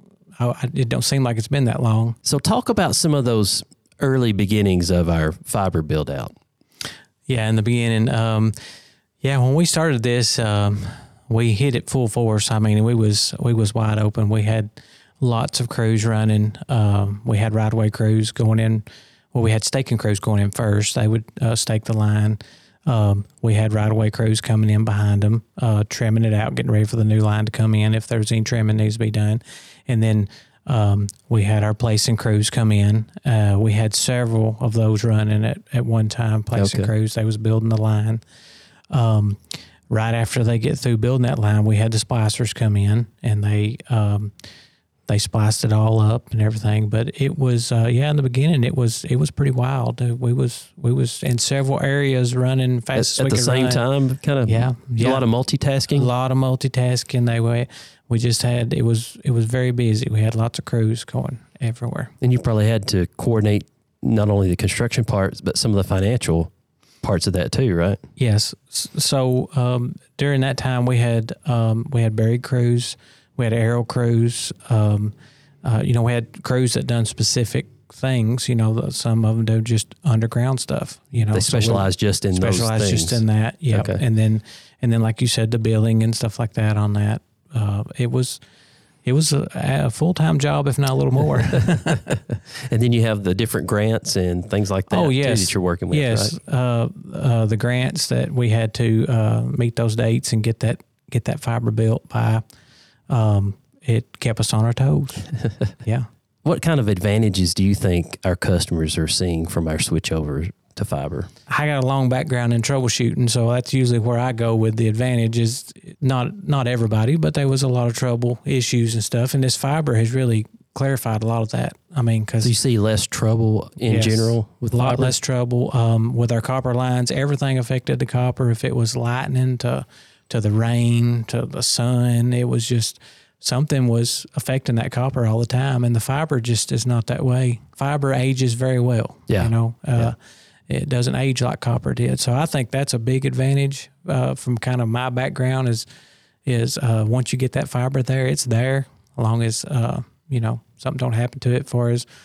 S9: I, it don't seem like it's been that long.
S1: So talk about some of those early beginnings of our fiber build out.
S9: Yeah, in the beginning, um, yeah, when we started this, um, we hit it full force. I mean, we was we was wide open. We had lots of crews running. Um, we had right-of-way crews going in. Well, we had staking crews going in first. They would uh, stake the line. Um, we had right-of-way crews coming in behind them, uh, trimming it out, getting ready for the new line to come in if there's any trimming needs to be done. And then um, we had our placing crews come in. Uh, we had several of those running at, at one time, placing
S1: Okay.
S9: crews. They was building the line. Um, right after they get through building that line, we had the splicers come in, and they um, they spliced it all up and everything. But it was uh, yeah, in the beginning it was it was pretty wild. Uh, We was we was in several areas running
S1: At,
S9: fast as
S1: at
S9: we
S1: the
S9: could
S1: same
S9: run.
S1: time, kind of
S9: Yeah,
S1: a
S9: yeah.
S1: lot of multitasking.
S9: A lot of multitasking. They were we just had it was it was very busy. We had lots of crews going everywhere.
S1: And you probably had to coordinate not only the construction parts, but some of the financial parts of that too, right?
S9: Yes. S- So um, during that time, we had um, we had buried crews, we had aerial crews. Um, uh, you know, we had crews that done specific things. You know, some of them do just underground stuff. You know,
S1: They
S9: so we
S1: specialize just in those
S9: specialize just
S1: things.
S9: in that. Yeah,
S1: Okay.
S9: and then and then like you said, the billing and stuff like that on that. Uh, it was it was a, a full time job, if not a little more.
S1: And then you have the different grants and things like that
S9: Oh
S1: too,
S9: yes,
S1: that you're working with,
S9: yes.
S1: right?
S9: Uh, uh, the grants that we had to uh, meet those dates and get that get that fiber built by, um, it kept us on our toes. Yeah.
S1: What kind of advantages do you think our customers are seeing from our switchover to fiber?
S9: I got a long background in troubleshooting, so that's usually where I go with the advantage. Is not not everybody, but there was a lot of trouble issues and stuff, and this fiber has really clarified a lot of that. I mean, because
S1: Do you see less trouble in
S9: Yes.
S1: general with
S9: a lot
S1: fiber?
S9: less trouble um, with our copper lines. Everything affected the copper. If it was lightning to to the rain to the sun, it was just something was affecting that copper all the time. And the fiber just is not that way. Fiber ages very well.
S1: Yeah.
S9: You know, uh,
S1: Yeah.
S9: it doesn't age like copper did. So I think that's a big advantage uh, from kind of my background is is uh, once you get that fiber there, it's there as long as uh, you know something don't happen to it for us.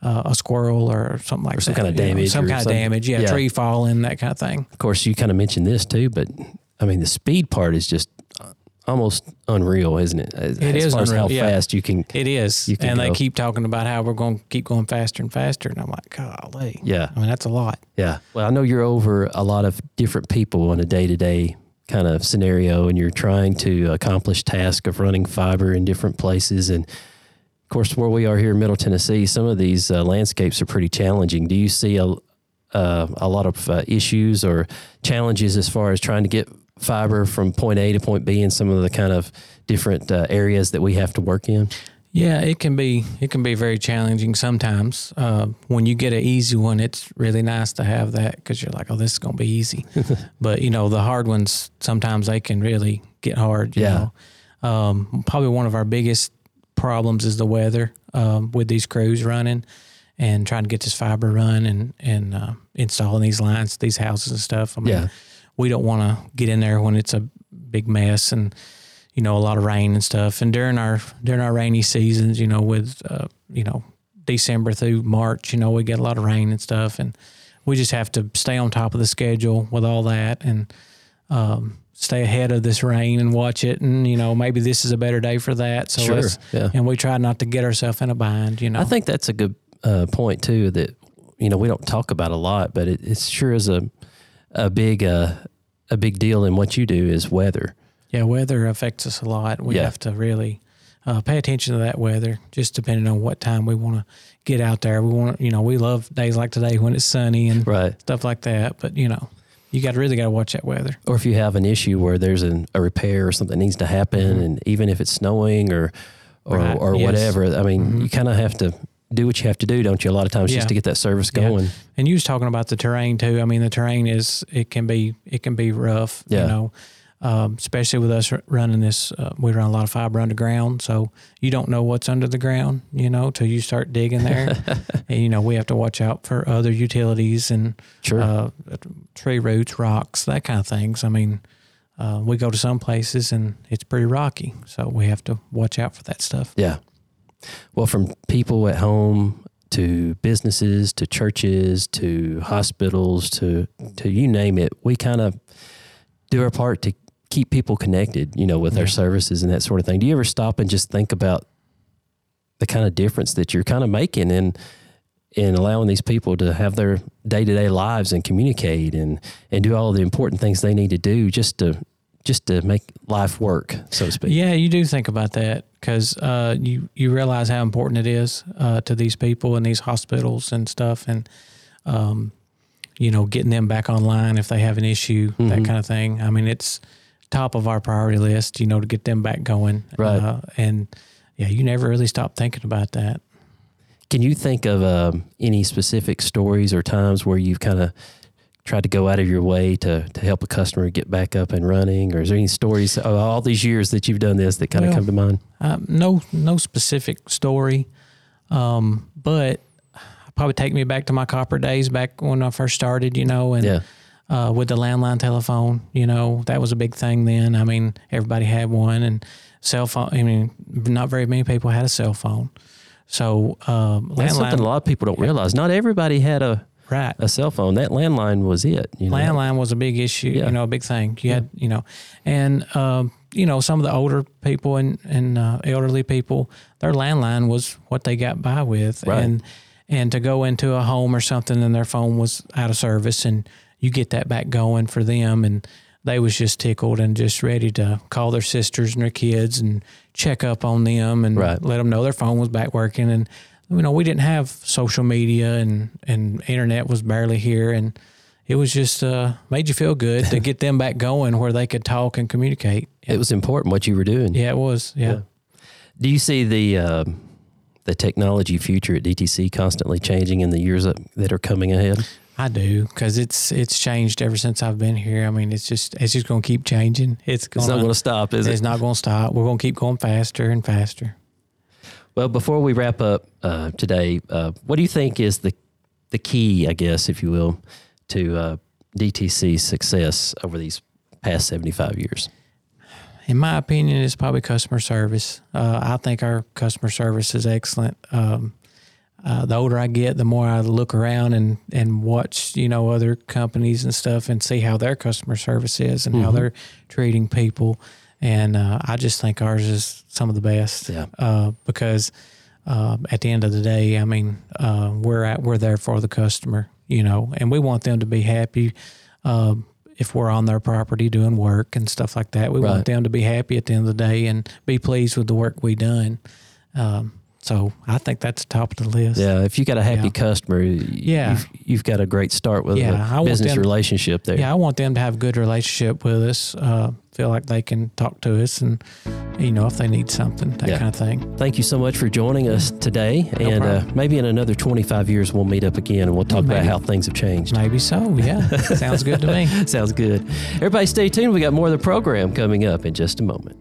S9: uh, a squirrel or something like
S1: Or some
S9: that.
S1: kind of
S9: you know,
S1: damage
S9: some
S1: or
S9: kind of
S1: something.
S9: damage. Yeah,
S1: Yeah.
S9: tree falling, that kind of thing.
S1: Of course, you kind of mentioned this too, but I mean, the speed part is just almost unreal, isn't it? As,
S9: It
S1: as
S9: is
S1: far as how
S9: unreal, yeah.
S1: fast you can.
S9: It is.
S1: You can
S9: And
S1: go.
S9: they keep talking about how we're going to keep going faster and faster. And I'm like, golly.
S1: Yeah.
S9: I mean, that's a lot.
S1: Yeah. Well, I know you're over a lot of different people on a day to day kind of scenario, and you're trying to accomplish task of running fiber in different places. And of course, where we are here in Middle Tennessee, some of these uh, landscapes are pretty challenging. Do you see a uh, a lot of uh, issues or challenges as far as trying to get fiber from point A to point B in some of the kind of different uh, areas that we have to work in?
S9: Yeah, it can be it can be very challenging sometimes. Uh, when you get an easy one, it's really nice to have that because you're like, oh, this is going to be easy. But, you know, the hard ones, sometimes they can really get hard. You
S1: Yeah.
S9: know? Um, probably one of our biggest problems is the weather um, with these crews running and trying to get this fiber run and, and uh, installing these lines, these houses and stuff. I mean,
S1: Yeah.
S9: we don't want to get in there when it's a big mess and, you know, a lot of rain and stuff. And during our during our rainy seasons, you know, with, uh, you know, December through March, you know, we get a lot of rain and stuff. And we just have to stay on top of the schedule with all that and um, stay ahead of this rain and watch it. And, you know, maybe this is a better day for that. So
S1: Sure,
S9: let's,
S1: yeah.
S9: and we try not to get ourselves in a bind, you know.
S1: I think that's a good uh, point too. That you know we don't talk about a lot, but it, it sure is a a big uh, a big deal in what you do is weather.
S9: Yeah, weather affects us a lot. We
S1: Yeah.
S9: have to really uh, pay attention to that weather, just depending on what time we want to get out there. We want, you know, we love days like today when it's sunny and
S1: Right.
S9: stuff like that. But you know, you got really got to watch that weather.
S1: Or if you have an issue where there's an, a repair or something needs to happen, and even if it's snowing or or,
S9: Right,
S1: or
S9: yes.
S1: whatever, I mean, you kind of have to do what you have to do, don't you? A lot of times
S9: Yeah.
S1: just to get that service
S9: Yeah.
S1: going.
S9: And you was talking about the terrain too. I mean, the terrain is it can be it can be rough.
S1: Yeah.
S9: You know, um, especially with us r- running this. Uh, we run a lot of fiber underground, so you don't know what's under the ground. You know, till you start digging there, and you know we have to watch out for other utilities and
S1: Sure.
S9: uh, tree roots, rocks, that kind of things. I mean. Uh, we go to some places and it's pretty rocky, so we have to watch out for that stuff.
S1: Yeah. Well, from people at home to businesses to churches to hospitals to to you name it, we kind of do our part to keep people connected, you know, with our services and that sort of thing. Do you ever stop and just think about the kind of difference that you're kind of making in in allowing these people to have their day-to-day lives and communicate and and do all the important things they need to do just to just to make life work, so to speak?
S9: Yeah, you do think about that because uh, you you realize how important it is uh, to these people in these hospitals and stuff, and um, you know, getting them back online if they have an issue,
S1: Mm-hmm.
S9: that kind of thing. I mean, it's top of our priority list, you know, to get them back going.
S1: Right.
S9: Uh, and yeah, you never really stop thinking about that.
S1: Can you think of um, any specific stories or times where you've kind of tried to go out of your way to, to help a customer get back up and running? Or is there any stories of all these years that you've done this that kind of
S9: Well,
S1: come to mind?
S9: Um, no, no specific story, um, but probably take me back to my copper days, back when I first started. You know, and
S1: Yeah.
S9: uh, with the landline telephone, you know, that was a big thing then. I mean, everybody had one, and cell phone. I mean, not very many people had a cell phone. So um,
S1: That's something a lot of people don't realize. Not everybody had a
S9: right.
S1: a cell phone. That landline was it. You know?
S9: Landline was a big issue,
S1: Yeah.
S9: you know, a big thing. You had, you know, and, um, you know, some of the older people and, and uh, elderly people, their landline was what they got by with.
S1: Right.
S9: And, and to go into a home or something and their phone was out of service and you get that back going for them. And they was just tickled and just ready to call their sisters and their kids and check up on them and
S1: Right.
S9: let them know their phone was back working. And, you know, we didn't have social media and, and internet was barely here. And it was just uh, made you feel good to get them back going where they could talk and communicate.
S1: It was important what you were doing.
S9: Yeah, it was. Yeah.
S1: Yeah. Do you see the um, the technology future at D T C constantly changing in the years that, that are coming ahead?
S9: I do, because it's it's changed ever since I've been here. I mean, it's just it's just going to keep changing. It's, gonna,
S1: It's not going to stop, is it?
S9: It's not going to stop. We're going to keep going faster and faster.
S1: Well, before we wrap up uh, today, uh, what do you think is the the key, I guess, if you will, to uh, D T C's success over these past seventy-five years?
S9: In my opinion, it's probably customer service. Uh, I think our customer service is excellent. Um, uh, the older I get, the more I look around and, and watch, you know, other companies and stuff and see how their customer service is and mm-hmm. how they're treating people. And uh, I just think ours is some of the best
S1: yeah.
S9: uh, because uh, at the end of the day, I mean, uh, we're at, we're there for the customer, you know, and we want them to be happy. Uh, if we're on their property doing work and stuff like that, we
S1: right.
S9: want them to be happy at the end of the day and be pleased with the work we done. Um, so I think that's the top of the list.
S1: Yeah, if you got a happy
S9: yeah.
S1: customer,
S9: yeah.
S1: you've, you've got a great start with
S9: yeah,
S1: a business
S9: them,
S1: relationship there.
S9: Yeah, I want them to have a good relationship with us, uh, feel like they can talk to us and, you know, if they need something, that yeah. kind of thing.
S1: Thank you so much for joining us today.
S9: No
S1: and uh, maybe in another twenty-five years, we'll meet up again and we'll talk maybe, about how things have changed.
S9: Maybe so, yeah. Sounds good to me.
S1: Sounds good. Everybody stay tuned. We got more of the program coming up in just a moment.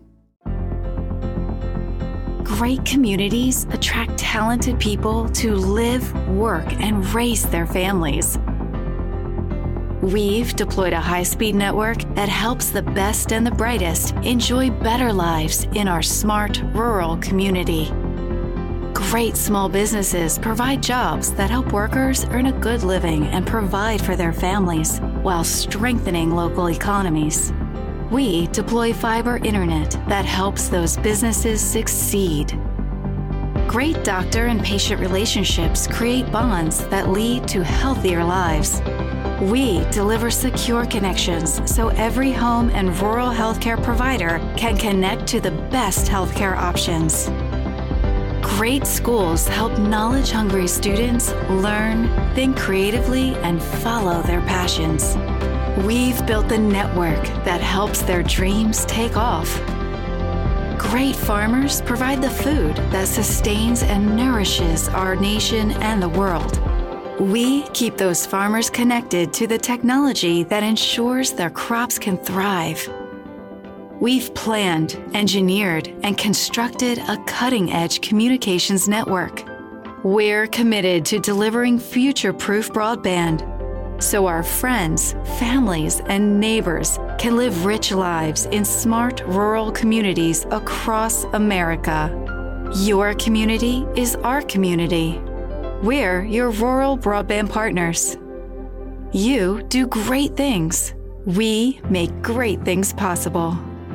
S10: Great communities attract talented people to live, work, and raise their families. We've deployed a high-speed network that helps the best and the brightest enjoy better lives in our smart, rural community. Great small businesses provide jobs that help workers earn a good living and provide for their families while strengthening local economies. We deploy fiber internet that helps those businesses succeed. Great doctor and patient relationships create bonds that lead to healthier lives. We deliver secure connections so every home and rural healthcare provider can connect to the best healthcare options. Great schools help knowledge-hungry students learn, think creatively, and follow their passions. We've built the network that helps their dreams take off. Great farmers provide the food that sustains and nourishes our nation and the world. We keep those farmers connected to the technology that ensures their crops can thrive. We've planned, engineered, and constructed a cutting-edge communications network. We're committed to delivering future-proof broadband so our friends, families, and neighbors can live rich lives in smart rural communities across America. Your community is our community. We're your rural broadband partners. You do great things. We make great things possible.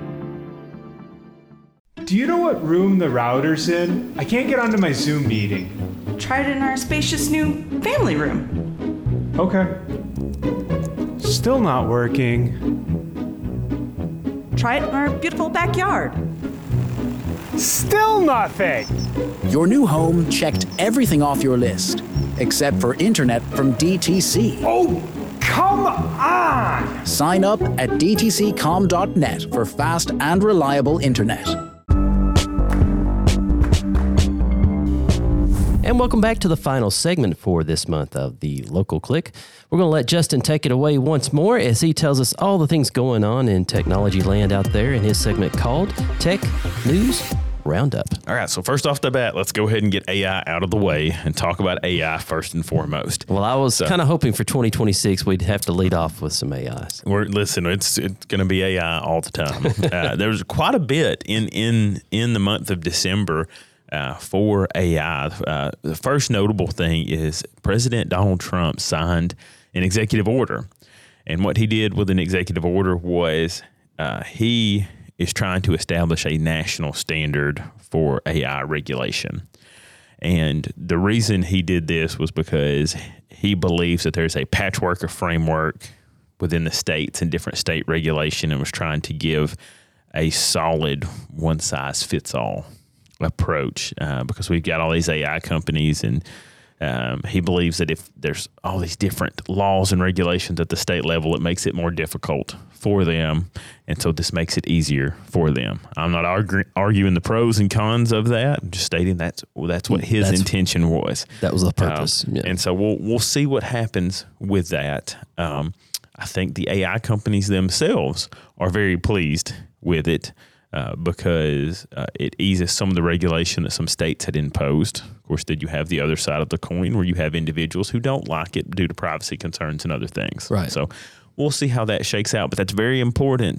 S11: Do you know what room the router's in? I can't get onto my Zoom meeting.
S12: Try it in our spacious new family room.
S11: Okay. Still not working.
S12: Try it in our beautiful backyard.
S11: Still nothing!
S13: Your new home checked everything off your list, except for internet from D T C.
S11: Oh, come on!
S13: Sign up at d t c com dot net for fast and reliable internet.
S1: And welcome back to the final segment for this month of the Local Click. We're going to let Justin take it away once more as he tells us all the things going on in technology land out there in his segment called Tech News Roundup.
S3: All right, so first off the bat, let's go ahead and get A I out of the way and talk about A I first and foremost.
S1: Well, I was
S3: so,
S1: kind of hoping for twenty twenty-six we'd have to lead off with some A Is.
S3: We're listen, it's it's going to be A I all the time. uh, there was quite a bit in in in the month of December. Uh, for A I. Uh, the first notable thing is President Donald Trump signed an executive order. And what he did with an executive order was uh, he is trying to establish a national standard for A I regulation. And the reason he did this was because he believes that there's a patchwork of framework within the states and different state regulation and was trying to give a solid one-size-fits-all approach uh, because we've got all these A I companies and um, he believes that if there's all these different laws and regulations at the state level, it makes it more difficult for them. And so this makes it easier for them. I'm not argue, arguing the pros and cons of that. I'm just stating that's, well, that's what his that's, intention was.
S1: That was the purpose.
S3: Um,
S1: yeah.
S3: And so we'll, we'll see what happens with that. Um, I think the A I companies themselves are very pleased with it. Uh, because uh, it eases some of the regulation that some states had imposed. Of course, then you have the other side of the coin where you have individuals who don't like it due to privacy concerns and other things.
S1: Right.
S3: So we'll see how that shakes out. But that's very important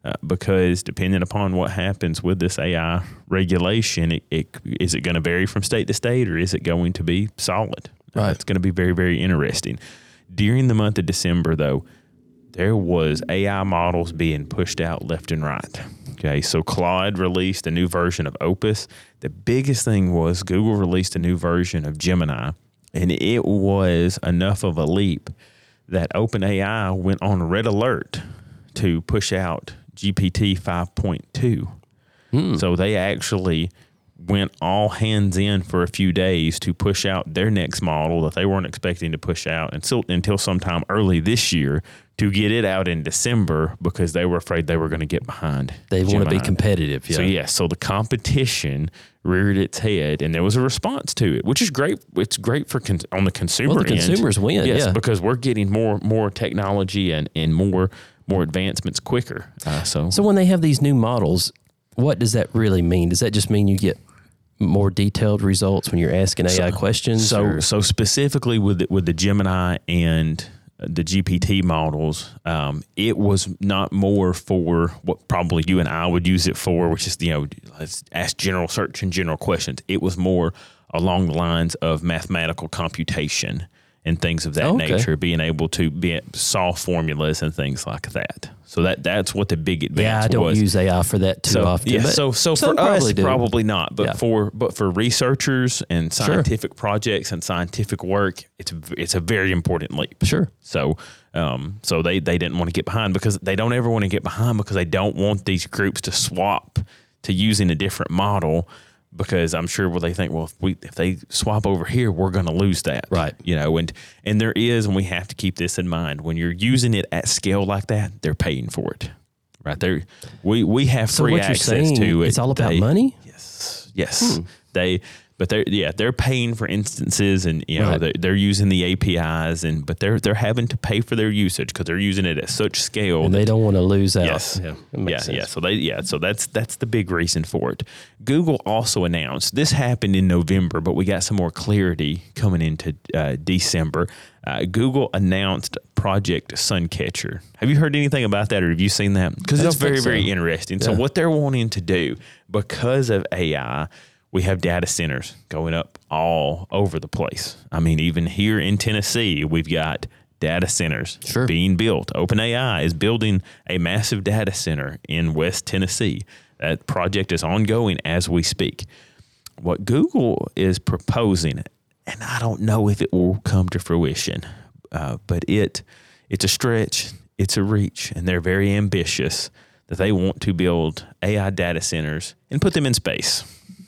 S3: uh, because depending upon what happens with this A I regulation, it, it is it going to vary from state to state, or is it going to be solid?
S1: Right.
S3: Uh, it's going to be very, very interesting. During the month of December, though, there was A I models being pushed out left and right. Okay, so Claude released a new version of Opus. The biggest thing was Google released a new version of Gemini, and it was enough of a leap that OpenAI went on red alert to push out G P T five point two. Hmm. So they actually went all hands in for a few days to push out their next model that they weren't expecting to push out until, until sometime early this year, to get it out in December because they were afraid they were going to get behind.
S1: They want to be competitive. Yeah.
S3: So, yeah, so the competition reared its head, and there was a response to it, which is great. It's great for con- on the consumer
S1: well, the
S3: end.
S1: consumers win,
S3: yes,
S1: yeah.
S3: because we're getting more more technology and, and more more advancements quicker. Uh, so,
S1: so when they have these new models, what does that really mean? Does that just mean you get more detailed results when you're asking A I
S3: so,
S1: questions?
S3: So,
S1: or?
S3: so specifically with the, with the Gemini and the G P T models, um, it was not more for what probably you and I would use it for, which is, you know, let's ask general search and general questions. It was more along the lines of mathematical computation and things of that
S1: okay.
S3: nature, being able to be, solve formulas and things like that. So that that's what the big advance was.
S1: Yeah, I don't
S3: was.
S1: use A I for that too
S3: so,
S1: often.
S3: Yeah,
S1: but
S3: so so
S1: some
S3: for us,
S1: probably, do.
S3: probably not. But
S1: Yeah.
S3: for but for researchers and scientific sure. projects and scientific work, it's it's a very important leap.
S1: Sure.
S3: So um so they they didn't want to get behind, because they don't ever want to get behind because they don't want these groups to swap to using a different model. Because I'm sure, well, they think, well, if we if they swap over here, we're going to lose that,
S1: right?
S3: You know, and and there is, and we have to keep this in mind, when you're using it at scale like that, they're paying for it, right? There, we we have
S1: so
S3: free
S1: what
S3: access
S1: you're saying,
S3: to it.
S1: It's all about
S3: they,
S1: money.
S3: Yes, yes.
S1: Hmm.
S3: They, but they're yeah, they're paying for instances, and you know
S1: Right.
S3: they're, they're using the A P Is, and but they're they're having to pay for their usage because they're using it at such scale,
S1: and
S3: that,
S1: they don't want to lose out.
S3: Yes.
S1: Yeah, that
S3: Yeah,
S1: makes sense.
S3: yeah. So they, yeah. So that's that's the big reason for it. Google also announced, this happened in November, but we got some more clarity coming into uh, December. Uh, Google announced Project Suncatcher. Have you heard anything about that, or have you seen that? Because
S1: I
S3: it's
S1: don't think
S3: very,
S1: so.
S3: very interesting. So
S1: Yeah.
S3: what they're wanting to do, because of A I, we have data centers going up all over the place. I mean, even here in Tennessee, we've got data centers
S1: Sure.
S3: being built. OpenAI is building a massive data center in West Tennessee. That project is ongoing as we speak. What Google is proposing, and I don't know if it will come to fruition, uh, but it it's a stretch, it's a reach, and they're very ambitious that they want to build A I data centers and put them in space.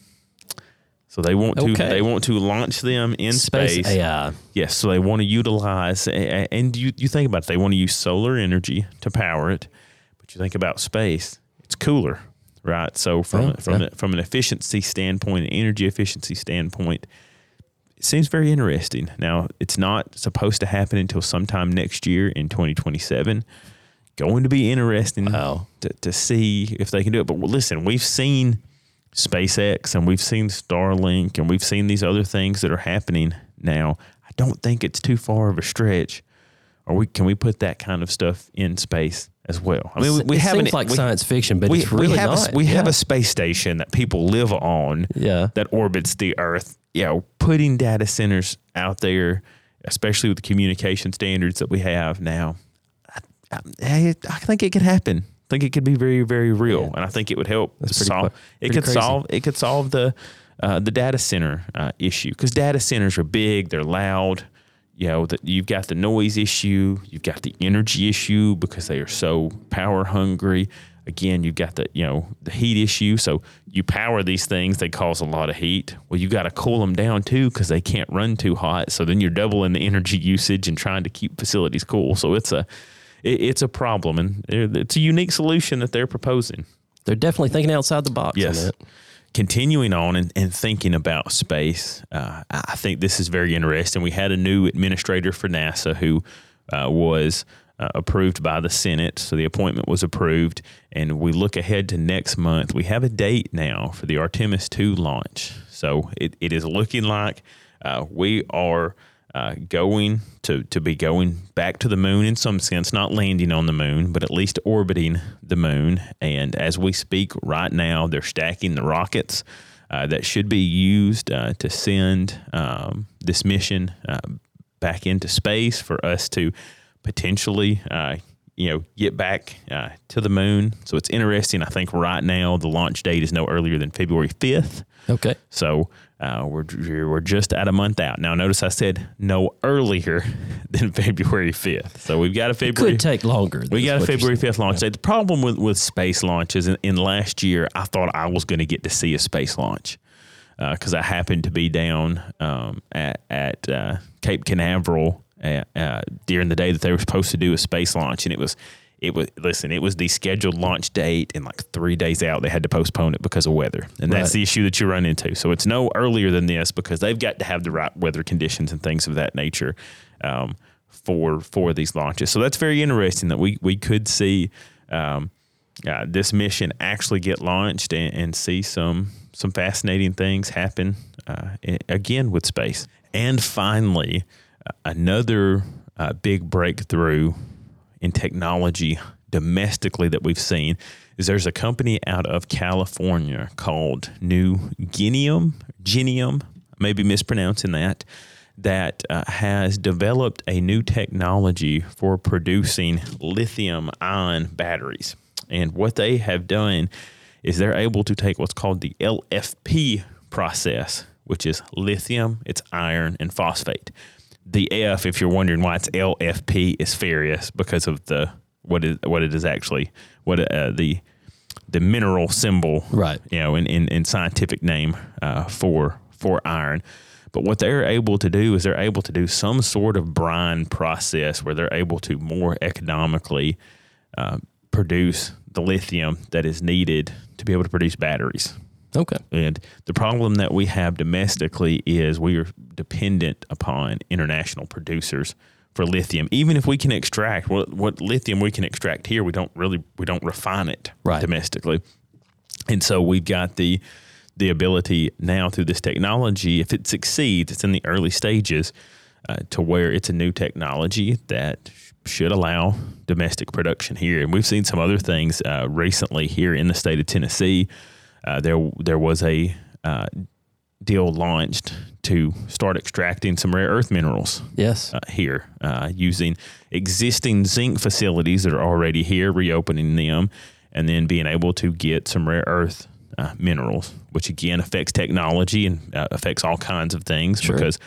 S3: So they want to
S1: Okay.
S3: they want to launch them in
S1: Space
S3: space.
S1: A I.
S3: Yes, so they want to utilize, and you, you think about it, they want to use solar energy to power it, but you think about space, it's cooler, right? So from
S1: Yeah,
S3: from
S1: yeah.
S3: a, from an efficiency standpoint, an energy efficiency standpoint, it seems very interesting. Now, it's not supposed to happen until sometime next year in twenty twenty-seven. Going to be interesting
S1: Wow.
S3: to, to see if they can do it. But listen, we've seen SpaceX and we've seen Starlink and we've seen these other things that are happening now. I don't think it's too far of a stretch. Or we can we put that kind of stuff in space as well? I mean, we, we
S1: it
S3: have
S1: seems
S3: an,
S1: like
S3: we,
S1: science fiction, but
S3: we,
S1: it's really
S3: we have
S1: not.
S3: A, we
S1: yeah.
S3: have a space station that people live on.
S1: Yeah.
S3: That orbits the Earth. You know, putting data centers out there, especially with the communication standards that we have now. I, I, I think it could happen. I think it could be very, very real,
S1: Yeah.
S3: and I think it would help
S1: That's pretty
S3: solve.
S1: qu-
S3: It
S1: pretty
S3: could
S1: crazy.
S3: solve. It could solve the uh, the data center uh, issue, because data centers are big. They're loud. You know that you've got the noise issue. You've got the energy issue because they are so power hungry. Again, you've got the you know the heat issue. So you power these things, they cause a lot of heat. Well, you got to cool them down too, because they can't run too hot. So then you're doubling the energy usage and trying to keep facilities cool. So it's a it, it's a problem, and it's a unique solution that they're proposing.
S1: They're definitely thinking outside the box
S3: Yes.
S1: on it.
S3: Continuing on and, and thinking about space, uh, I think this is very interesting. We had a new administrator for NASA who uh, was uh, approved by the Senate, so the appointment was approved, and we look ahead to next month. We have a date now for the Artemis two launch, so it, it is looking like uh, we are uh, going to, to be going back to the moon in some sense, not landing on the moon, but at least orbiting the moon. And as we speak right now, they're stacking the rockets uh, that should be used uh, to send um, this mission uh, back into space for us to potentially, uh, you know, get back uh, to the moon. So it's interesting. I think right now the launch date is no earlier than February fifth.
S1: Okay.
S3: So uh, we're we're just at a month out. Now, notice I said no earlier than February fifth. So we've got a February.
S1: It could take longer.
S3: We got a February fifth launch
S1: yeah.
S3: date. The problem with, with space launches in, in last year, I thought I was going to get to see a space launch because uh, I happened to be down um, at, at uh, Cape Canaveral uh, uh, during the day that they were supposed to do a space launch. And it was, it was, listen, it was the scheduled launch date, and like three days out, they had to postpone it because of weather. And that's
S1: right.
S3: the issue that you run into. So it's no earlier than this because they've got to have the right weather conditions and things of that nature um, for for these launches. So that's very interesting that we, we could see um, uh, this mission actually get launched and, and see some some fascinating things happen uh, again with space. And finally, uh, another uh, big breakthrough in technology domestically that we've seen is there's a company out of California called New Genium, Genium, maybe mispronouncing that, that uh, has developed a new technology for producing lithium-ion batteries. And what they have done is they're able to take what's called the L F P process, which is lithium, it's iron, and phosphate. The F, if you're wondering why it's L F P, is ferrous because of the what is what it is actually what uh, the the mineral symbol,
S1: right?
S3: You know, in in, in scientific name uh, for for iron. But what they're able to do is they're able to do some sort of brine process where they're able to more economically uh, produce the lithium that is needed to be able to produce batteries.
S1: Okay.
S3: And the problem that we have domestically is we are dependent upon international producers for lithium. Even if we can extract what, what lithium we can extract here, we don't really we don't refine it
S1: right.
S3: domestically. And so we've got the the ability now through this technology, if it succeeds, it's in the early stages, uh, to where it's a new technology that should allow domestic production here. And we've seen some other things uh, recently here in the state of Tennessee. Uh, there there was a uh, deal launched to start extracting some rare earth minerals.
S1: Yes,
S3: uh, here uh, using existing zinc facilities that are already here, reopening them, and then being able to get some rare earth uh, minerals, which again affects technology and uh, affects all kinds of things
S1: sure.
S3: because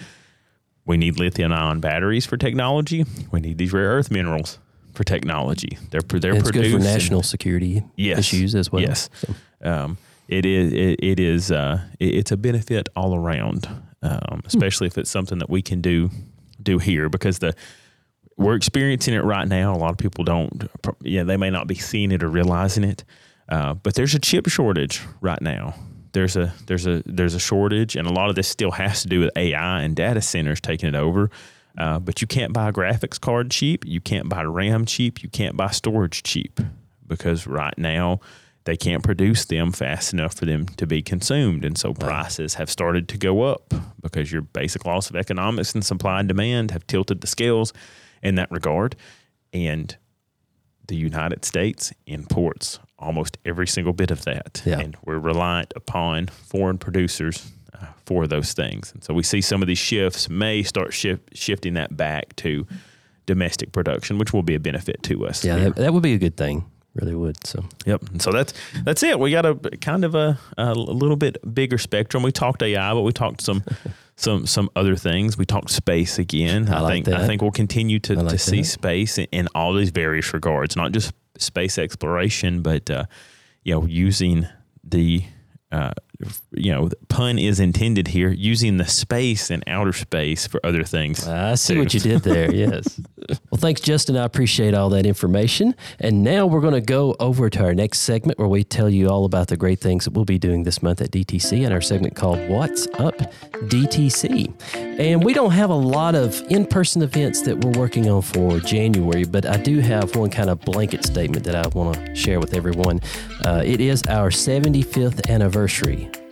S3: we need lithium-ion batteries for technology. We need these rare earth minerals for technology. They're they're
S1: and it's
S3: produced
S1: good for national security
S3: yes,
S1: issues as well.
S3: Yes.
S1: So.
S3: Um, It is. It, it is. Uh, it, it's a benefit all around, um, especially if it's something that we can do do here. Because the we're experiencing it right now. A lot of people don't. Yeah, they may not be seeing it or realizing it. Uh, but there's a chip shortage right now. There's a there's a there's a shortage, and a lot of this still has to do with A I and data centers taking it over. Uh, but you can't buy a graphics card cheap. You can't buy RAM cheap. You can't buy storage cheap because right now they can't produce them fast enough for them to be consumed. And so prices have started to go up because your basic laws of economics and supply and demand have tilted the scales in that regard. And the United States imports almost every single bit of that.
S1: Yeah.
S3: And we're reliant upon foreign producers uh, for those things. And so we see some of these shifts may start shift, shifting that back to domestic production, which will be a benefit to us.
S1: Yeah, that, that would be a good thing. Really would. So
S3: yep. And so that's that's it. We got a kind of a, a little bit bigger spectrum. We talked A I, but we talked some some some other things. We talked space again.
S1: I,
S3: I
S1: like
S3: think
S1: that.
S3: I think we'll continue to,
S1: like
S3: to see
S1: that.
S3: space in, in all these various regards, not just space exploration, but uh, you know, using the uh, you know, the pun is intended here, using the space and outer space for other things.
S1: I see
S3: too.
S1: what you did there. Yes. Well, thanks, Justin. I appreciate all that information. And now we're going to go over to our next segment where we tell you all about the great things that we'll be doing this month at D T C in our segment called What's Up D T C. And we don't have a lot of in-person events that we're working on for January, but I do have one kind of blanket statement that I want to share with everyone. Uh, it is our seventy-fifth anniversary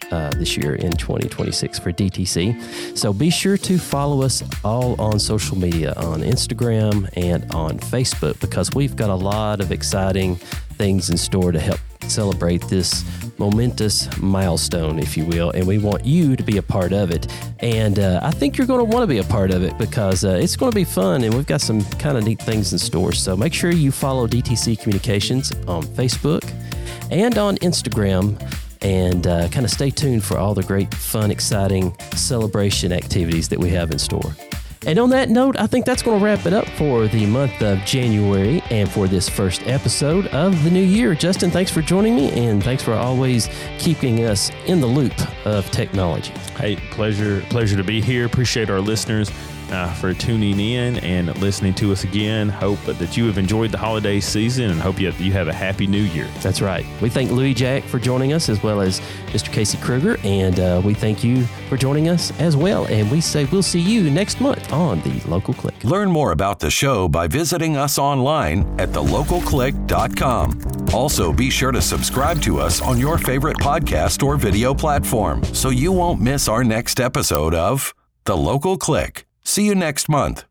S1: uh, this year in twenty twenty-six for D T C. So be sure to follow us all on social media, on Instagram and on Facebook, because we've got a lot of exciting things in store to help celebrate this momentous milestone, if you will, and we want you to be a part of it. And uh, I think you're going to want to be a part of it because uh, it's going to be fun, and we've got some kind of neat things in store. So make sure you follow D T C Communications on Facebook and on Instagram, and uh, kind of stay tuned for all the great, fun, exciting celebration activities that we have in store. And on that note, I think that's going to wrap it up for the month of January and for this first episode of the new year. Justin, thanks for joining me, and thanks for always keeping us in the loop of technology.
S3: Hey, pleasure, pleasure to be here. Appreciate our listeners uh, for tuning in and listening to us again. Hope that you have enjoyed the holiday season, and hope you have, you have a happy new year.
S1: That's right. We thank Louis Jack for joining us, as well as Mister Casey Kruger, and uh, we thank you for joining us as well. And we say we'll see you next month on The Local Click.
S2: Learn more about the show by visiting us online at the local click dot com. Also, be sure to subscribe to us on your favorite podcast or video platform so you won't miss our next episode of The Local Click. See you next month.